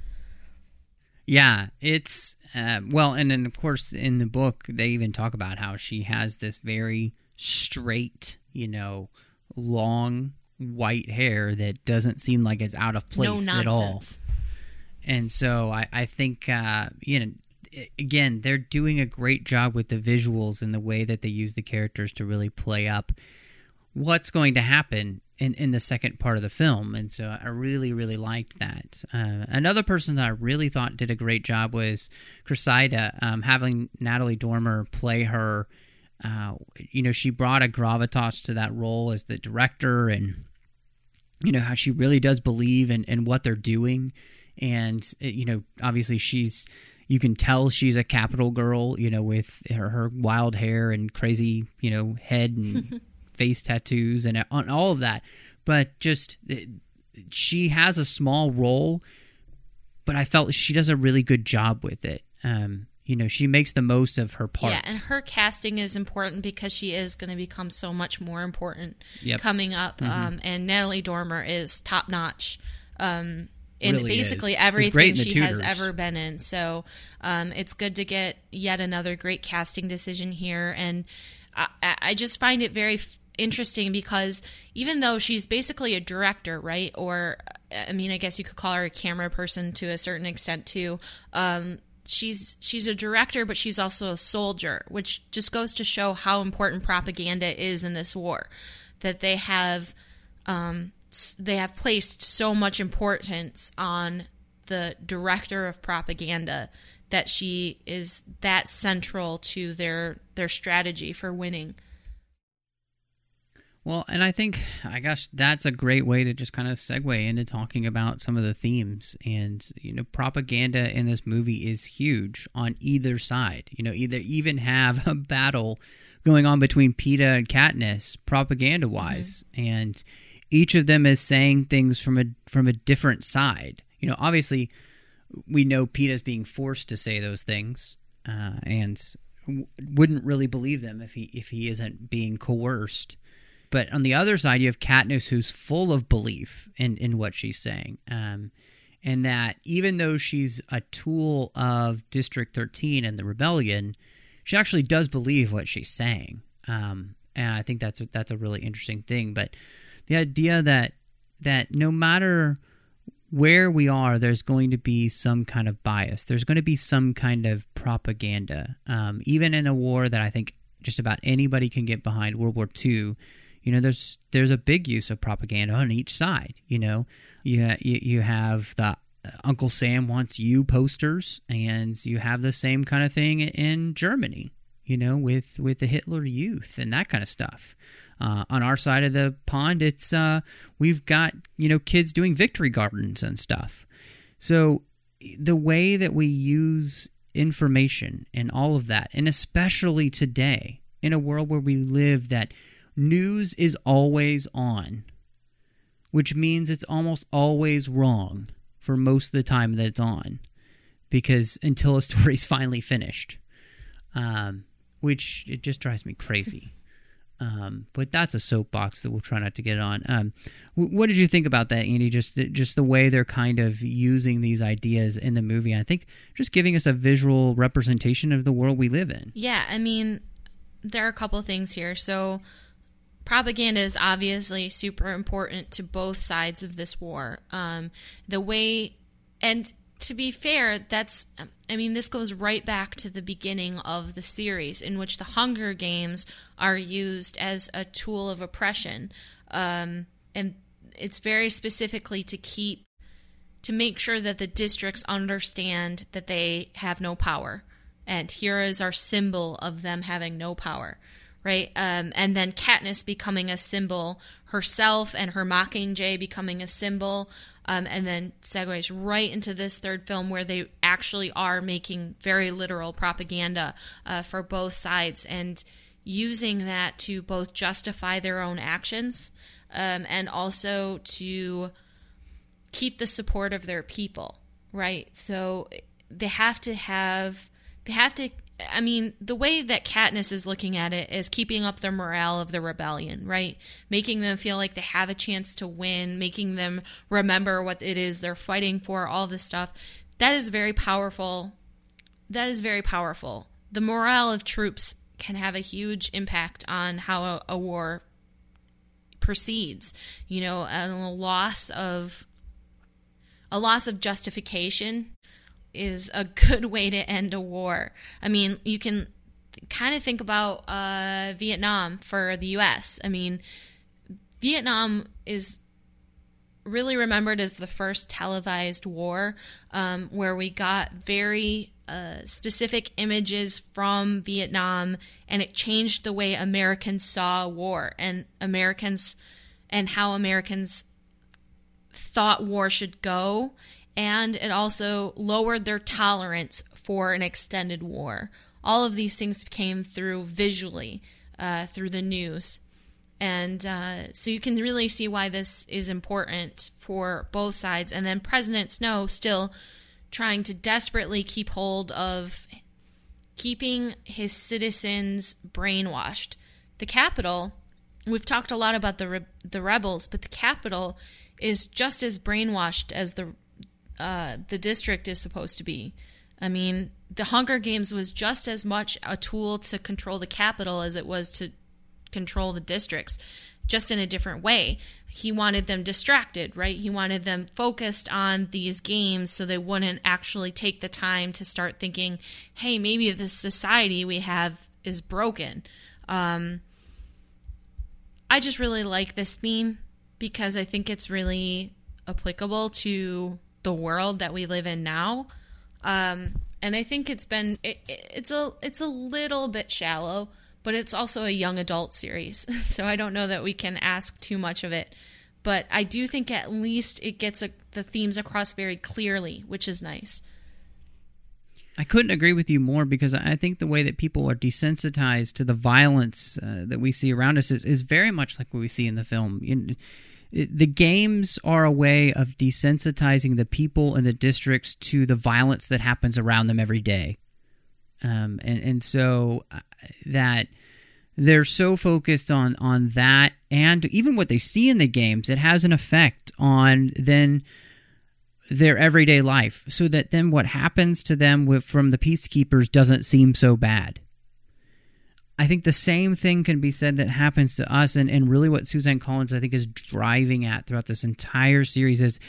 Yeah, it's, uh, well, and then, of course, in the book, they even talk about how she has this very straight, you know, long white hair that doesn't seem like it's out of place No at all. nonsense. And so I, I think, uh, you know, again, they're doing a great job with the visuals and the way that they use the characters to really play up what's going to happen in, in the second part of the film. And so I really, really liked that. Uh, another person that I really thought did a great job was Cressida, um, having Natalie Dormer play her. Uh, you know, she brought a gravitas to that role as the director, and, you know, how she really does believe in, in what they're doing. And, you know, obviously she's, you can tell she's a Capitol girl, you know, with her, her wild hair and crazy, you know, head and face tattoos and all of that. But just, she has a small role, but I felt she does a really good job with it. Um, you know, she makes the most of her part. Yeah, and her casting is important because she is going to become so much more important Yep. coming up. Mhm. Um, and Natalie Dormer is top notch. Um, in Really basically is. She was great everything in The she has Tudors. ever been in. So um, it's good to get yet another great casting decision here. And I, I just find it very f- interesting because even though she's basically a director, right? Or, I mean, I guess you could call her a camera person to a certain extent too. Um, she's she's a director, but she's also a soldier, which just goes to show how important propaganda is in this war. That they have... Um, they have placed so much importance on the director of propaganda that she is that central to their their strategy for winning. Well, and I think, I guess that's a great way to just kind of segue into talking about some of the themes. And, you know, propaganda in this movie is huge on either side. You know, either even have a battle going on between Peeta and Katniss, propaganda-wise. Mm-hmm. And each of them is saying things from a from a different side. You know, obviously, we know Peeta's being forced to say those things, uh, and w- wouldn't really believe them if he if he isn't being coerced. But on the other side, you have Katniss, who's full of belief in, in what she's saying. Um, and that even though she's a tool of District thirteen and the rebellion, she actually does believe what she's saying. Um, and I think that's a, that's a really interesting thing. But the idea that that no matter where we are, there's going to be some kind of bias. There's going to be some kind of propaganda. Um, even in a war that I think just about anybody can get behind, World War Two, you know, there's there's a big use of propaganda on each side. You know, you ha- you, you have the Uncle Sam wants you posters, and you have the same kind of thing in Germany, you know, with, with the Hitler Youth and that kind of stuff. Uh, on our side of the pond, it's uh, we've got, you know, kids doing victory gardens and stuff. So the way that we use information and all of that, and especially today, in a world where we live, that news is always on, which means it's almost always wrong for most of the time that it's on, because until a story's finally finished, um, which it just drives me crazy. Um, but that's a soapbox that we'll try not to get on. Um, w- what did you think about that, Andy? Just the, just the way they're kind of using these ideas in the movie. I think just giving us a visual representation of the world we live in. Yeah, I mean, there are a couple things here. So propaganda is obviously super important to both sides of this war. Um, the way, and to be fair, that's, I mean, this goes right back to the beginning of the series, in which the Hunger Games are used as a tool of oppression. Um, and it's very specifically to keep, to make sure that the districts understand that they have no power. And here is our symbol of them having no power, right? Um, and then Katniss becoming a symbol herself, and her Mockingjay becoming a symbol. Um, and then segues right into this third film, where they actually are making very literal propaganda uh, for both sides, and using that to both justify their own actions um, and also to keep the support of their people, right? So they have to have, they have to, I mean, the way that Katniss is looking at it is keeping up the morale of the rebellion, right? Making them feel like they have a chance to win, making them remember what it is they're fighting for, all this stuff. That is very powerful. That is very powerful. The morale of troops can have a huge impact on how a, a war proceeds. You know, and a loss of a loss of justification is a good way to end a war. I mean, you can th- kind of think about uh, Vietnam for the U S. I mean, Vietnam is really remembered as the first televised war, um, where we got very uh, specific images from Vietnam, and it changed the way Americans saw war and Americans and how Americans thought war should go. And it also lowered their tolerance for an extended war. All of these things came through visually, uh, through the news. And uh, so you can really see why this is important for both sides. And then President Snow still trying to desperately keep hold of keeping his citizens brainwashed. The Capitol, we've talked a lot about the re- the rebels, but the Capitol is just as brainwashed as the Uh, the district is supposed to be. I mean, the Hunger Games was just as much a tool to control the Capitol as it was to control the districts, just in a different way. He wanted them distracted, right? He wanted them focused on these games so they wouldn't actually take the time to start thinking, hey, maybe this society we have is broken. Um, I just really like this theme. because I think it's really applicable to the world that we live in now. Um, and I think it's been it, it's a it's a little bit shallow, but it's also a young adult series, so I don't know that we can ask too much of it. But I do think at least it gets a, the themes across very clearly, which is nice. I couldn't agree with you more, because I think the way that people are desensitized to the violence uh, that we see around us is, is very much like what we see in the film. In, it, the games are a way of desensitizing the people in the districts to the violence that happens around them every day. Um, and, and so uh, that they're so focused on, on that, and even what they see in the games, it has an effect on then their everyday life, so that then what happens to them with, from the Peacekeepers doesn't seem so bad. I think the same thing can be said that happens to us, and, and really what Suzanne Collins, I think, is driving at throughout this entire series is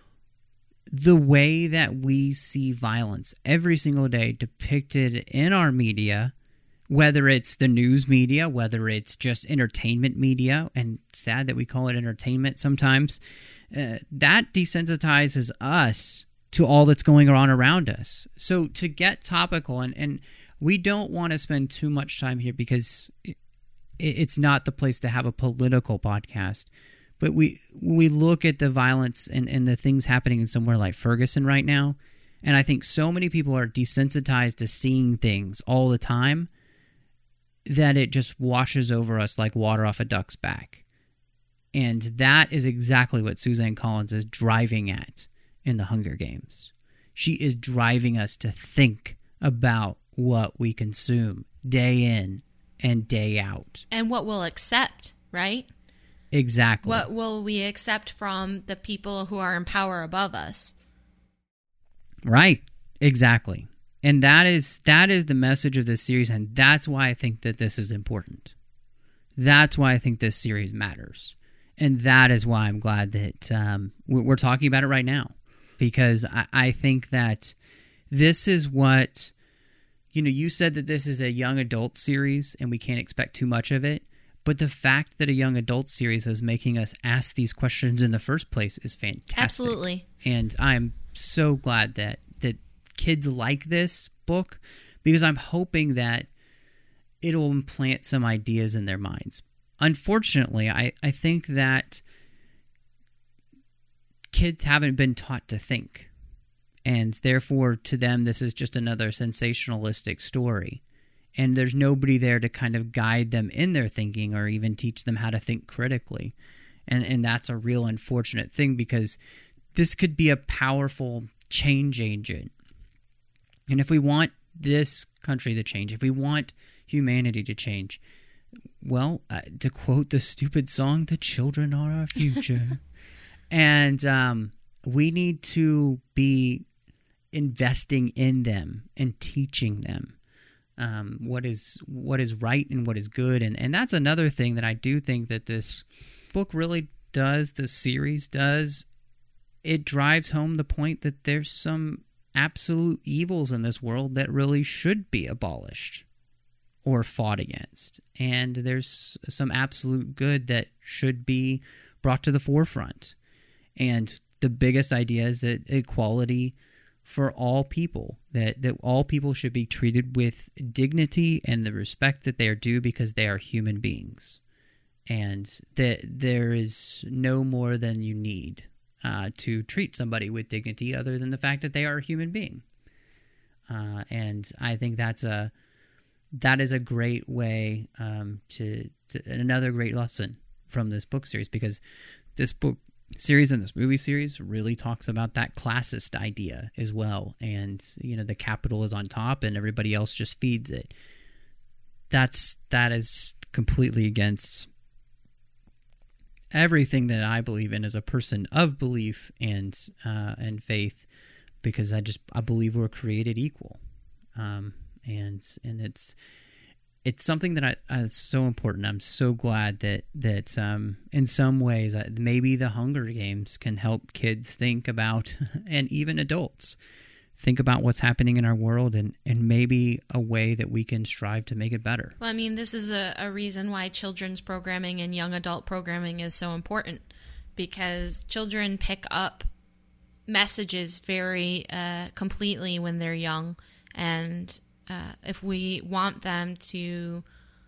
the way that we see violence every single day depicted in our media, whether it's the news media, whether it's just entertainment media, and sad that we call it entertainment sometimes, uh, that desensitizes us to all that's going on around us. So to get topical, and, and we don't want to spend too much time here because it, it's not the place to have a political podcast, but we we look at the violence and, and the things happening in somewhere like Ferguson right now, and I think so many people are desensitized to seeing things all the time that it just washes over us like water off a duck's back. And that is exactly what Suzanne Collins is driving at in the Hunger Games. She is driving us to think about what we consume day in and day out. And what we'll accept, right? Exactly. What will we accept from the people who are in power above us? Right. Exactly. And that is that is the message of this series, and that's why I think that this is important. That's why I think this series matters. And that is why I'm glad that um, we're talking about it right now. Because I, I think that this is what, you know, you said that this is a young adult series and we can't expect too much of it. But the fact that a young adult series is making us ask these questions in the first place is fantastic. Absolutely. And I'm so glad that, that kids like this book, because I'm hoping that it'll implant some ideas in their minds. Unfortunately, I, I think that kids haven't been taught to think. And therefore, to them, this is just another sensationalistic story. And there's nobody there to kind of guide them in their thinking or even teach them how to think critically. And and that's a real unfortunate thing, because this could be a powerful change agent. And if we want this country to change, if we want humanity to change, well, uh, to quote the stupid song, the children are our future. And um, we need to be investing in them and teaching them Um, what is what is right and what is good. And, and that's another thing that I do think that this book really does, this series does. It drives home the point that there's some absolute evils in this world that really should be abolished or fought against. And there's some absolute good that should be brought to the forefront. And the biggest idea is that equality for all people, that, that all people should be treated with dignity and the respect that they are due, because they are human beings. And that there is no more than you need uh, to treat somebody with dignity other than the fact that they are a human being. Uh, and I think that's a that is a great way um, to, to another great lesson from this book series, because this book series and this movie series really talks about that classist idea as well. And, you know, the capital is on top and everybody else just feeds it. That's, that is completely against everything that I believe in as a person of belief and, uh, and faith, because I just, I believe we're created equal. Um, and, and it's, It's something that I, uh, it's so important. I'm so glad that that um, in some ways uh, maybe the Hunger Games can help kids think about, and even adults think about what's happening in our world, and, and maybe a way that we can strive to make it better. Well, I mean, this is a, a reason why children's programming and young adult programming is so important, because children pick up messages very uh, completely when they're young. And uh, if we want them to,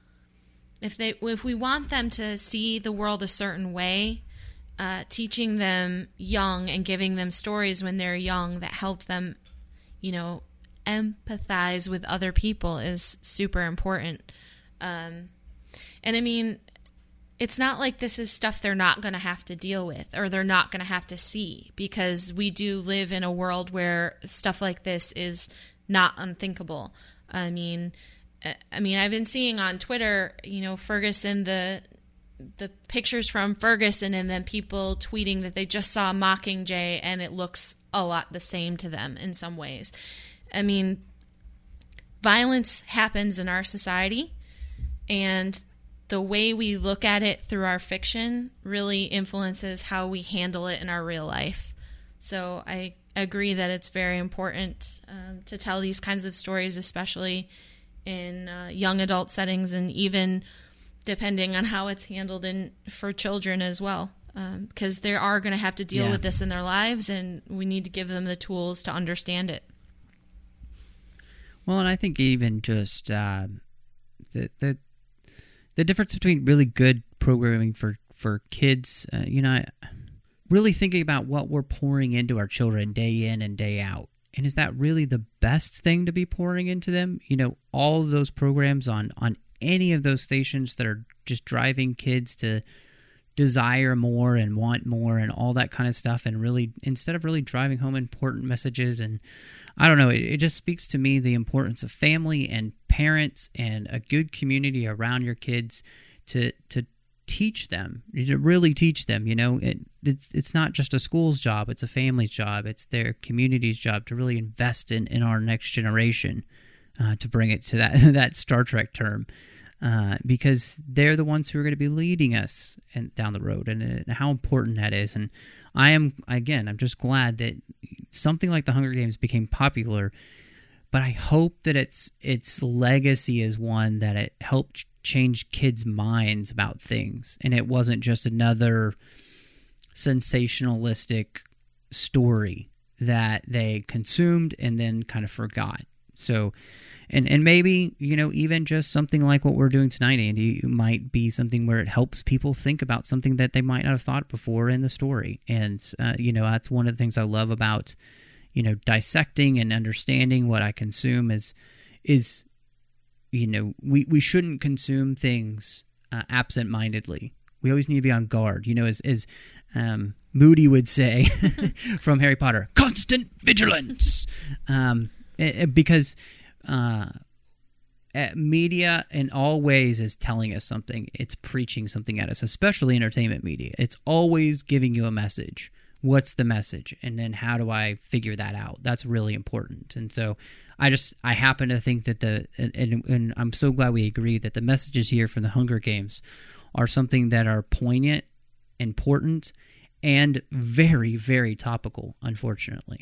if they, if we want them to see the world a certain way, uh, teaching them young and giving them stories when they're young that help them, you know, empathize with other people is super important. Um, and I mean, it's not like this is stuff they're not going to have to deal with or they're not going to have to see, because we do live in a world where stuff like this is not unthinkable. I mean, I mean, I've been seeing on Twitter, you know, Ferguson, the the pictures from Ferguson, and then people tweeting that they just saw Mockingjay and it looks a lot the same to them in some ways. I mean, violence happens in our society, and the way we look at it through our fiction really influences how we handle it in our real life. So I agree that it's very important um, to tell these kinds of stories, especially in uh, young adult settings, and even depending on how it's handled in for children as well, because um, they are going to have to deal Yeah. with this in their lives, and we need to give them the tools to understand it. Well, and I think even just uh, the the the difference between really good programming for for kids, uh, you know, really thinking about what we're pouring into our children day in and day out, and is that really the best thing to be pouring into them? You know, all of those programs on on any of those stations that are just driving kids to desire more and want more and all that kind of stuff, and really, instead of really driving home important messages. And I don't know, it, it just speaks to me the importance of family and parents and a good community around your kids to to teach them, to really teach them. You know, it, it's it's not just a school's job, it's a family's job, it's their community's job to really invest in, in our next generation, uh, to bring it to that that Star Trek term. Uh, because they're the ones who are going to be leading us and down the road, and, and how important that is. And I am, again, I'm just glad that something like the Hunger Games became popular, but I hope that its its legacy is one that it helped change kids' minds about things, and it wasn't just another sensationalistic story that they consumed and then kind of forgot. So, and and maybe, you know, even just something like what we're doing tonight, Andy, might be something where it helps people think about something that they might not have thought before in the story. And, uh, you know, that's one of the things I love about, you know, dissecting and understanding what I consume is, is you know, we, we shouldn't consume things uh, absent-mindedly. We always need to be on guard. You know, as, as um, Moody would say from Harry Potter, constant vigilance. Um, it, because... Uh, media in all ways is telling us something. It's preaching something at us, especially entertainment media. It's always giving you a message. What's the message? And then how do I figure that out? That's really important. And so I just, I happen to think that the, and, and I'm so glad we agree that the messages here from the Hunger Games are something that are poignant, important, and very, very topical, unfortunately.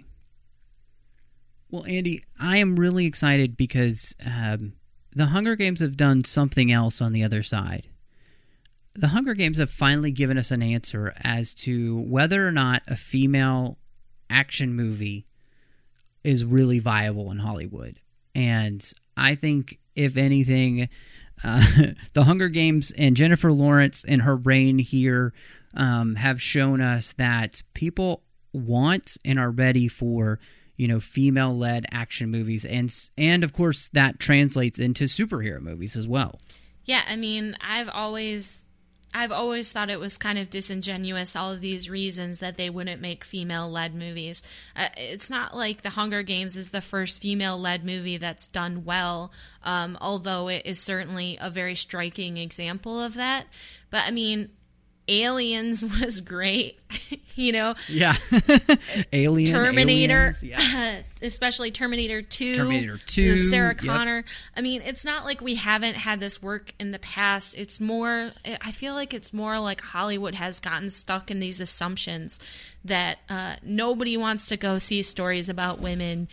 Well, Andy, I am really excited because um, the Hunger Games have done something else on the other side. The Hunger Games have finally given us an answer as to whether or not a female action movie is really viable in Hollywood. And I think, if anything, uh, the Hunger Games and Jennifer Lawrence and her reign here um, have shown us that people want and are ready for, you know, female-led action movies, and and of course that translates into superhero movies as well. Yeah, I mean, I've always, I've always thought it was kind of disingenuous, all of these reasons that they wouldn't make female-led movies. Uh, it's not like The Hunger Games is the first female-led movie that's done well, um, although it is certainly a very striking example of that. But I mean, Aliens was great, you know. Yeah, Alien, Terminator, Aliens, yeah. especially Terminator two, Terminator two, with Sarah yep. Connor. I mean, it's not like we haven't had this work in the past. It's more, I feel like it's more like Hollywood has gotten stuck in these assumptions that uh, nobody wants to go see stories about women,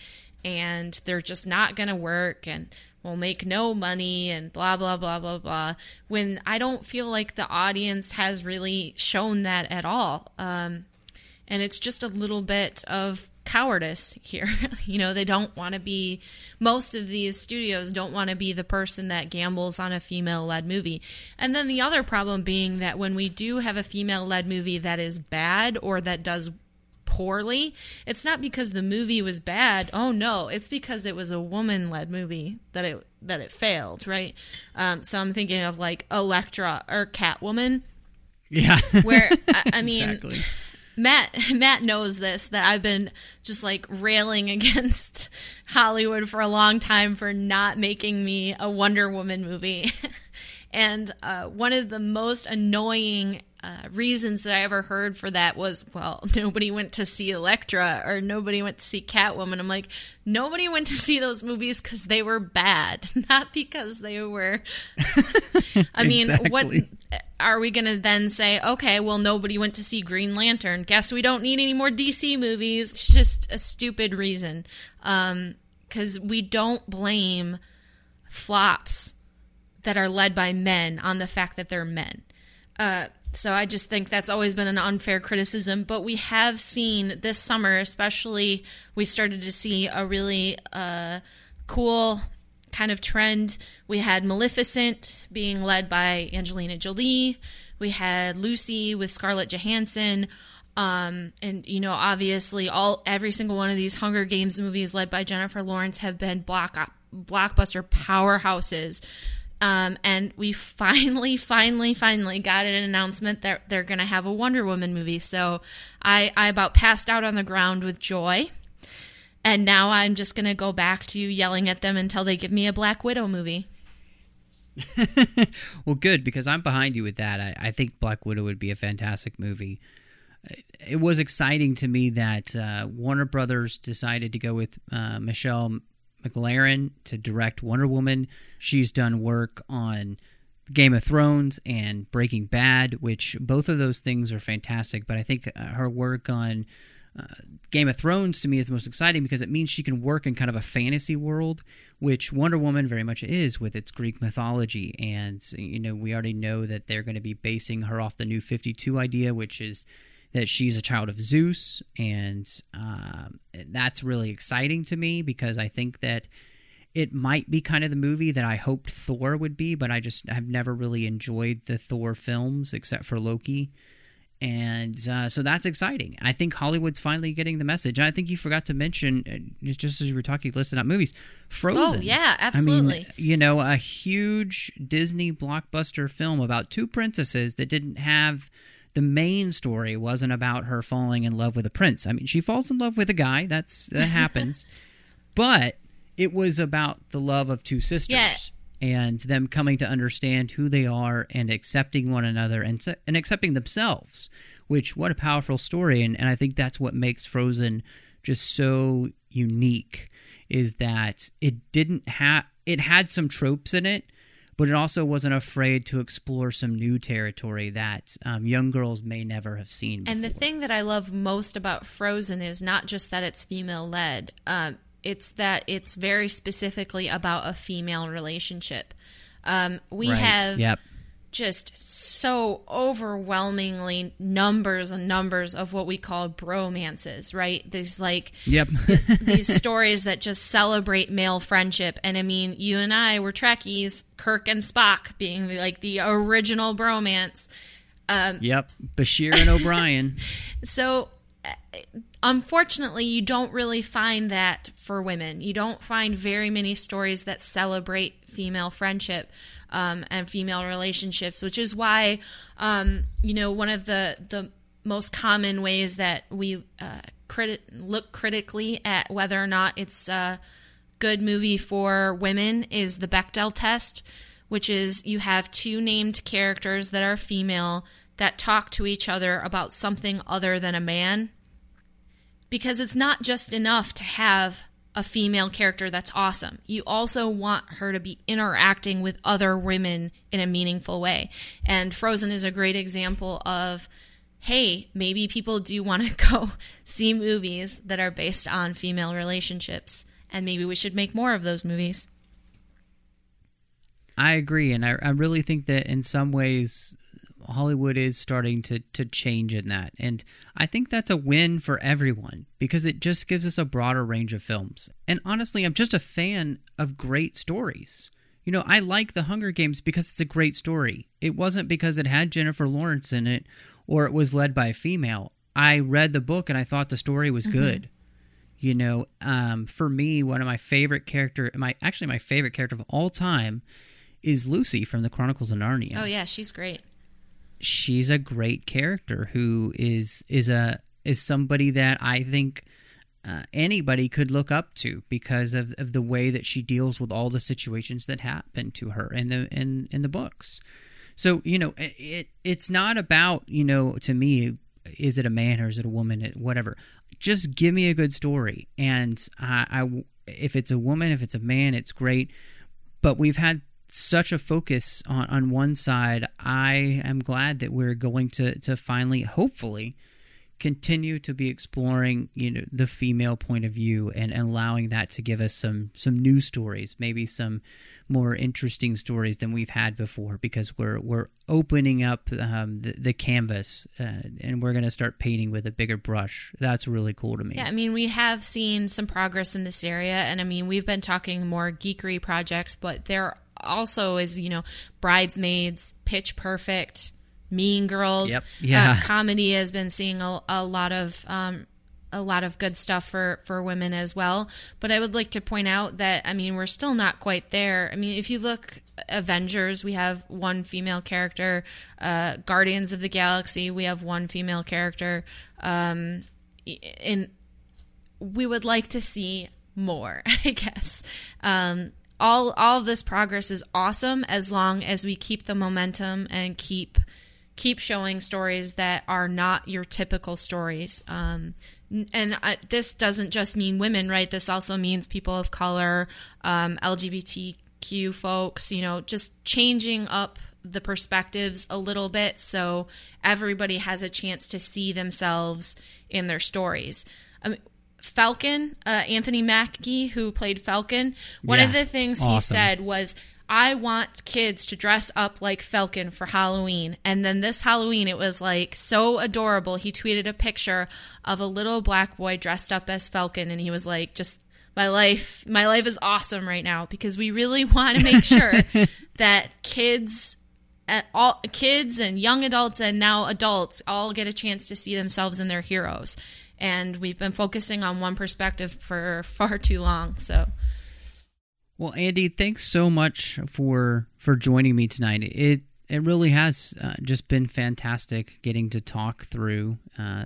and they're just not going to work and will make no money and blah, blah, blah, blah, blah, when I don't feel like the audience has really shown that at all. Um, and it's just a little bit of cowardice here. You know, they don't want to be, most of these studios don't want to be the person that gambles on a female-led movie. And then the other problem being that when we do have a female-led movie that is bad or that does poorly, it's not because the movie was bad. Oh no, it's because it was a woman-led movie that it that it failed, right? Um, so I'm thinking of like Elektra or Catwoman. Yeah, where I, I mean, exactly. Matt Matt knows this, that I've been just like railing against Hollywood for a long time for not making me a Wonder Woman movie. And uh, one of the most annoying uh, reasons that I ever heard for that was, well, nobody went to see Elektra or nobody went to see Catwoman. I'm like, nobody went to see those movies because they were bad, not because they were. I mean, Exactly. what are we going to then say? Okay, well, nobody went to see Green Lantern. Guess we don't need any more D C movies. It's just a stupid reason, because um, we don't blame flops that are led by men on the fact that they're men. Uh, so I just think that's always been an unfair criticism. But we have seen this summer, especially, we started to see a really uh, cool kind of trend. We had Maleficent being led by Angelina Jolie. We had Lucy with Scarlett Johansson. Um, and, you know, obviously all every single one of these Hunger Games movies led by Jennifer Lawrence have been block, blockbuster powerhouses. Um, and we finally, finally, finally got an announcement that they're going to have a Wonder Woman movie. So I, I about passed out on the ground with joy. And now I'm just going to go back to yelling at them until they give me a Black Widow movie. Well, good, because I'm behind you with that. I, I think Black Widow would be a fantastic movie. It was exciting to me that uh, Warner Brothers decided to go with uh, Michelle McLaren to direct Wonder Woman. She's done work on Game of Thrones and Breaking Bad, which both of those things are fantastic. But I think her work on uh, Game of Thrones to me is the most exciting because it means she can work in kind of a fantasy world, which Wonder Woman very much is with its Greek mythology. And, you know, we already know that they're going to be basing her off the New fifty-two idea, which is that she's a child of Zeus, and um, that's really exciting to me because I think that it might be kind of the movie that I hoped Thor would be, but I just have never really enjoyed the Thor films except for Loki, and uh, so that's exciting. I think Hollywood's finally getting the message. I think you forgot to mention, uh, just as you were talking, listing out movies, Frozen. Oh, yeah, absolutely. I mean, you know, a huge Disney blockbuster film about two princesses that didn't have... The main story wasn't about her falling in love with a prince. I mean, she falls in love with a guy. That's that happens. But it was about the love of two sisters yeah. and them coming to understand who they are and accepting one another and and accepting themselves, which, what a powerful story. And, and I think that's what makes Frozen just so unique, is that it didn't have, it had some tropes in it, but it also wasn't afraid to explore some new territory that um, young girls may never have seen before. And the thing that I love most about Frozen is not just that it's female-led. Um, it's that it's very specifically about a female relationship. Um, we right. have yep. just so overwhelmingly numbers and numbers of what we call bromances, right? These like yep. these stories that just celebrate male friendship. And I mean, you and I were Trekkies, Kirk and Spock being like the original bromance. Um, yep, Bashir and O'Brien. So, unfortunately, you don't really find that for women. You don't find very many stories that celebrate female friendship um, and female relationships, which is why, um, you know, one of the, the most common ways that we uh, criti- look critically at whether or not it's a good movie for women is the Bechdel test, which is you have two named characters that are female that talk to each other about something other than a man. Because it's not just enough to have a female character that's awesome. You also want her to be interacting with other women in a meaningful way. And Frozen is a great example of, hey, maybe people do want to go see movies that are based on female relationships. and maybe we should make more of those movies. I agree, and I, I really think that in some ways Hollywood is starting to, to change in that. And I think that's a win for everyone because it just gives us a broader range of films. And honestly, I'm just a fan of great stories. You know, I like The Hunger Games because it's a great story. It wasn't because it had Jennifer Lawrence in it or it was led by a female. I read the book and I thought the story was mm-hmm. good. You know, um, for me, one of my favorite character, my actually my favorite character of all time is Lucy from the Chronicles of Narnia. Oh yeah, she's great. She's a great character who is is a is somebody that I think uh, anybody could look up to because of, of the way that she deals with all the situations that happen to her in the in, in the books. So, you know, it, it it's not about, you know, to me, is it a man or is it a woman, whatever. Just give me a good story. And I, I if it's a woman, if it's a man, it's great. But we've had such a focus on, on one side. I am glad that we're going to, to finally, hopefully, continue to be exploring, you know, the female point of view and, and allowing that to give us some some new stories, maybe some more interesting stories than we've had before, because we're we're opening up um, the, the canvas uh, and we're going to start painting with a bigger brush. That's really cool to me. Yeah, I mean, we have seen some progress in this area, and I mean, we've been talking more geekery projects, but there also is, you know, Bridesmaids, Pitch Perfect, Mean Girls. Yep. Yeah. Uh, comedy has been seeing a, a lot of um, a lot of good stuff for, for women as well. But I would like to point out that, I mean, we're still not quite there. I mean, if you look Avengers, we have one female character. Uh, Guardians of the Galaxy, we have one female character. Um, in we would like to see more, I guess. Um, all all of this progress is awesome as long as we keep the momentum and keep keep showing stories that are not your typical stories. Um, and I, this doesn't just mean women, right? This also means people of color, um, L G B T Q folks, you know, just changing up the perspectives a little bit so everybody has a chance to see themselves in their stories. I mean, Falcon, uh, Anthony Mackie, who played Falcon, one yeah, of the things awesome. he said was, I want kids to dress up like Falcon for Halloween. And then this Halloween, it was like so adorable. He tweeted a picture of a little black boy dressed up as Falcon, and he was like, just my life, my life is awesome right now, because we really want to make sure that kids, all kids and young adults and now adults all get a chance to see themselves in their heroes. And we've been focusing on one perspective for far too long. So, well, Andy, thanks so much for for joining me tonight. It it really has uh, just been fantastic getting to talk through uh,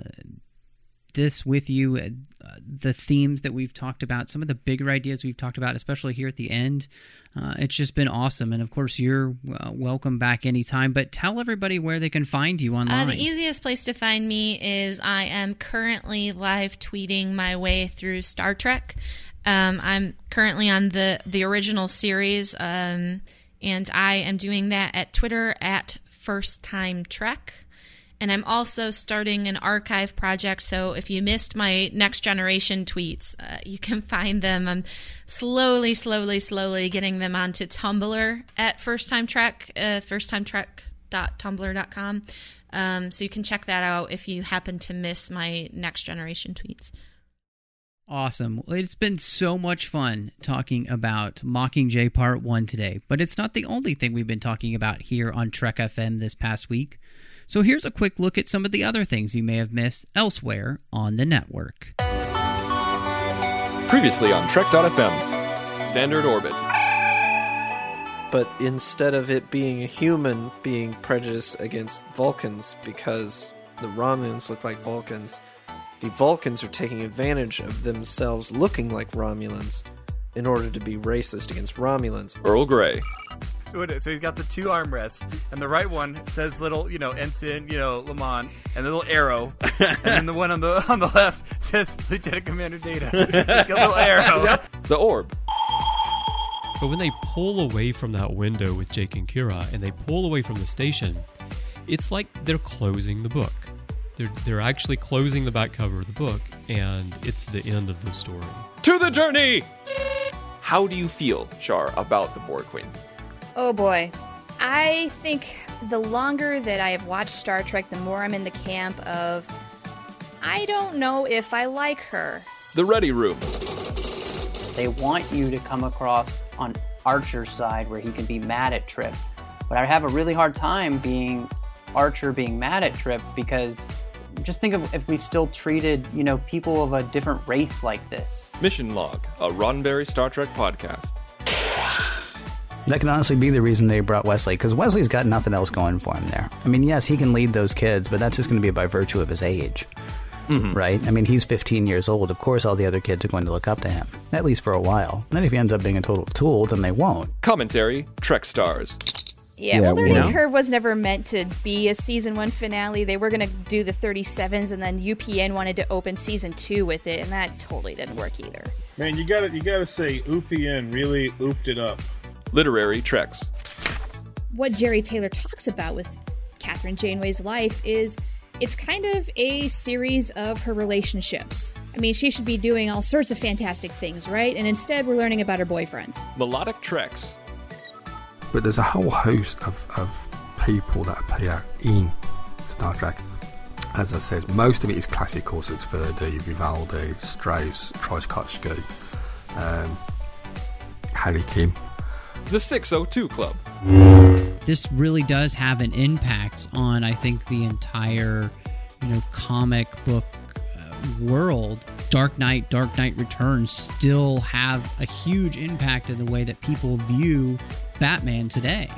this with you. Uh, the themes that we've talked about, some of the bigger ideas we've talked about, especially here at the end. Uh, it's just been awesome. And of course, you're uh, welcome back anytime. But tell everybody where they can find you online. Uh, the easiest place to find me is I am currently live tweeting my way through Star Trek. Um, I'm currently on the, the original series, um, and I am doing that at Twitter at First Time Trek. And I'm also starting an archive project, so if you missed my Next Generation tweets, uh, you can find them. I'm slowly, slowly, slowly getting them onto Tumblr at First Time Trek, uh, first time trek dot tumblr dot com. Um, so you can check that out if you happen to miss my Next Generation tweets. Awesome. Well, it's been so much fun talking about Mockingjay Part one today, but it's not the only thing we've been talking about here on Trek F M this past week. So here's a quick look at some of the other things you may have missed elsewhere on the network. Previously on Trek dot F M, Standard Orbit. But instead of it being a human being prejudiced against Vulcans because the Romulans look like Vulcans, the Vulcans are taking advantage of themselves looking like Romulans in order to be racist against Romulans. Earl Grey. So, it is. So he's got the two armrests, and the right one says little, you know, ensign, you know, Lamont, and the little arrow, and then the one on the on the left says Lieutenant Commander Data, like a little arrow. Yep. The Orb. But when they pull away from that window with Jake and Kira, and they pull away from the station, it's like they're closing the book. They're they're actually closing the back cover of the book, and it's the end of the story. To the journey! How do you feel, Char, about the Borg Queen? Oh boy. I think the longer that I have watched Star Trek, the more I'm in the camp of, I don't know if I like her. The Ready Room. They want you to come across on Archer's side where he can be mad at Trip. But I have a really hard time being Archer being mad at Trip, because just think of if we still treated, you know, people of a different race like this. Mission Log, a Roddenberry Star Trek podcast. That can honestly be the reason they brought Wesley, because Wesley's got nothing else going for him there. I mean, yes, he can lead those kids, but that's just going to be by virtue of his age, mm-hmm. right? I mean, he's fifteen years old. Of course, all the other kids are going to look up to him, at least for a while. Then if he ends up being a total tool, then they won't. Commentary, Trek Stars. Yeah, Yeah, well, Learning you know? Curve was never meant to be a season one finale. They were going to do the thirty-sevens, and then U P N wanted to open season two with it, and that totally didn't work either. Man, you gotta you gotta say U P N really ooped it up. Literary Treks. What Jerry Taylor talks about with Catherine Janeway's life is it's kind of a series of her relationships. I mean, she should be doing all sorts of fantastic things, right? And instead, we're learning about her boyfriends. Melodic Treks. But there's a whole host of, of people that appear in Star Trek. As I said, most of it is classical, so it's Verdi, Vivaldi, Strauss, Tchaikovsky, um, Harry Kim. The six oh two Club. This really does have an impact on, I think, the entire, you know, comic book uh, world. Dark Knight, Dark Knight Returns still have a huge impact in the way that people view Batman today.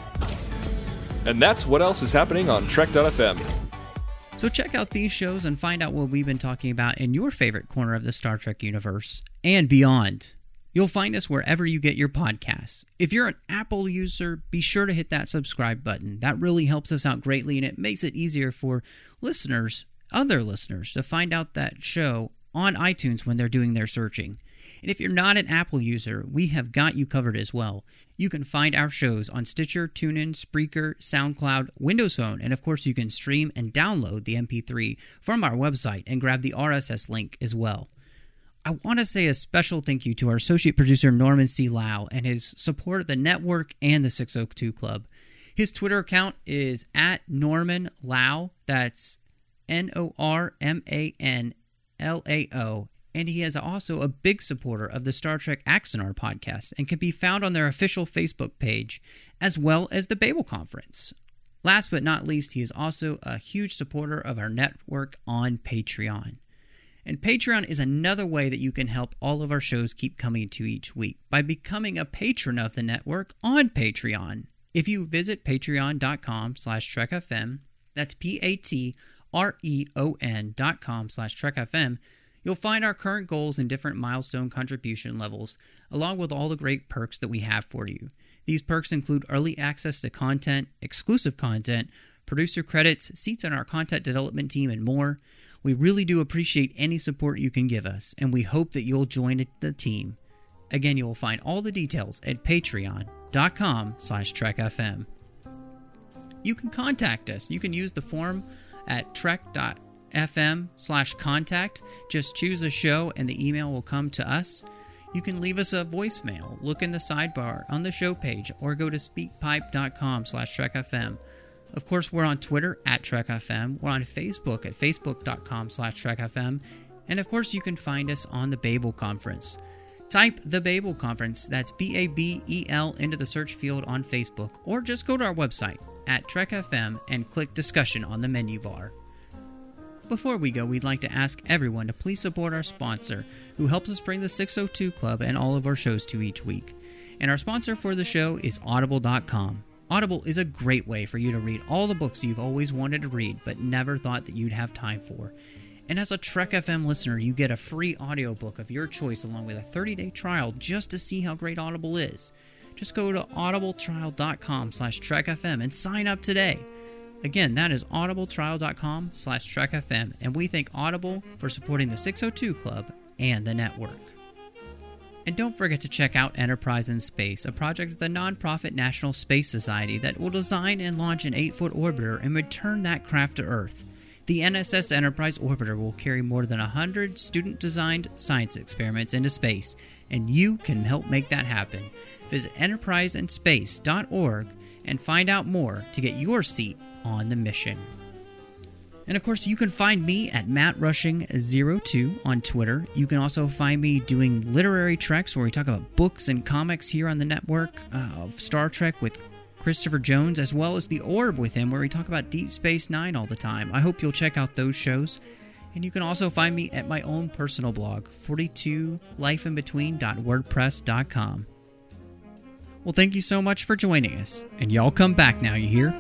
And that's what else is happening on Trek dot f m. So check out these shows and find out what we've been talking about in your favorite corner of the Star Trek universe and beyond. You'll find us wherever you get your podcasts. If you're an Apple user, be sure to hit that subscribe button. That really helps us out greatly, and it makes it easier for listeners, other listeners, to find out that show on iTunes when they're doing their searching. And if you're not an Apple user, we have got you covered as well. You can find our shows on Stitcher, TuneIn, Spreaker, SoundCloud, Windows Phone, and of course you can stream and download the M P three from our website and grab the R S S link as well. I want to say a special thank you to our associate producer Norman C. Lau and his support of the network and the six oh two Club. His Twitter account is at Norman Lau. That's N O R M A N L A O. And he is also a big supporter of the Star Trek Axanar podcast and can be found on their official Facebook page, as well as the Babel Conference. Last but not least, he is also a huge supporter of our network on Patreon. And Patreon is another way that you can help all of our shows keep coming to you each week by becoming a patron of the network on Patreon. If you visit patreon.com slash trekfm, that's P-A-T-R-E-O-N dot com slash trekfm, you'll find our current goals and different milestone contribution levels, along with all the great perks that we have for you. These perks include early access to content, exclusive content, producer credits, seats on our content development team, and more. We really do appreciate any support you can give us, and we hope that you'll join the team. Again, you'll find all the details at patreon.com slash trekfm. You can contact us. You can use the form at trek.fm slash contact. Just choose a show and the email will come to us. You can leave us a voicemail. Look in the sidebar on the show page or go to speakpipe.com slash trekfm. Of course, we're on Twitter at TrekFM. We're on Facebook at facebook.com slash TrekFM. And of course, you can find us on the Babel Conference. Type the Babel Conference, that's B A B E L, into the search field on Facebook, or just go to our website at TrekFM and click discussion on the menu bar. Before we go, we'd like to ask everyone to please support our sponsor, who helps us bring the six oh two Club and all of our shows to each week. And our sponsor for the show is audible dot com. Audible is a great way for you to read all the books you've always wanted to read but never thought that you'd have time for. And as a Trek F M listener, you get a free audiobook of your choice along with a thirty-day trial just to see how great Audible is. Just go to audibletrial.com slash trekfm and sign up today. Again, that is audibletrial.com slash trekfm, and we thank Audible for supporting the six oh two Club and the network. And don't forget to check out Enterprise in Space, a project of the nonprofit National Space Society that will design and launch an eight-foot orbiter and return that craft to Earth. The N S S Enterprise Orbiter will carry more than one hundred student-designed science experiments into space, and you can help make that happen. Visit enterprise and space dot org and find out more to get your seat on the mission. And of course, you can find me at Matt Rushing zero two on Twitter. You can also find me doing literary treks where we talk about books and comics here on the network uh, of Star Trek with Christopher Jones, as well as The Orb with him, where we talk about Deep Space Nine all the time. I hope you'll check out those shows. And you can also find me at my own personal blog, forty-two life in between dot wordpress dot com. Well, thank you so much for joining us. And y'all come back now, you hear?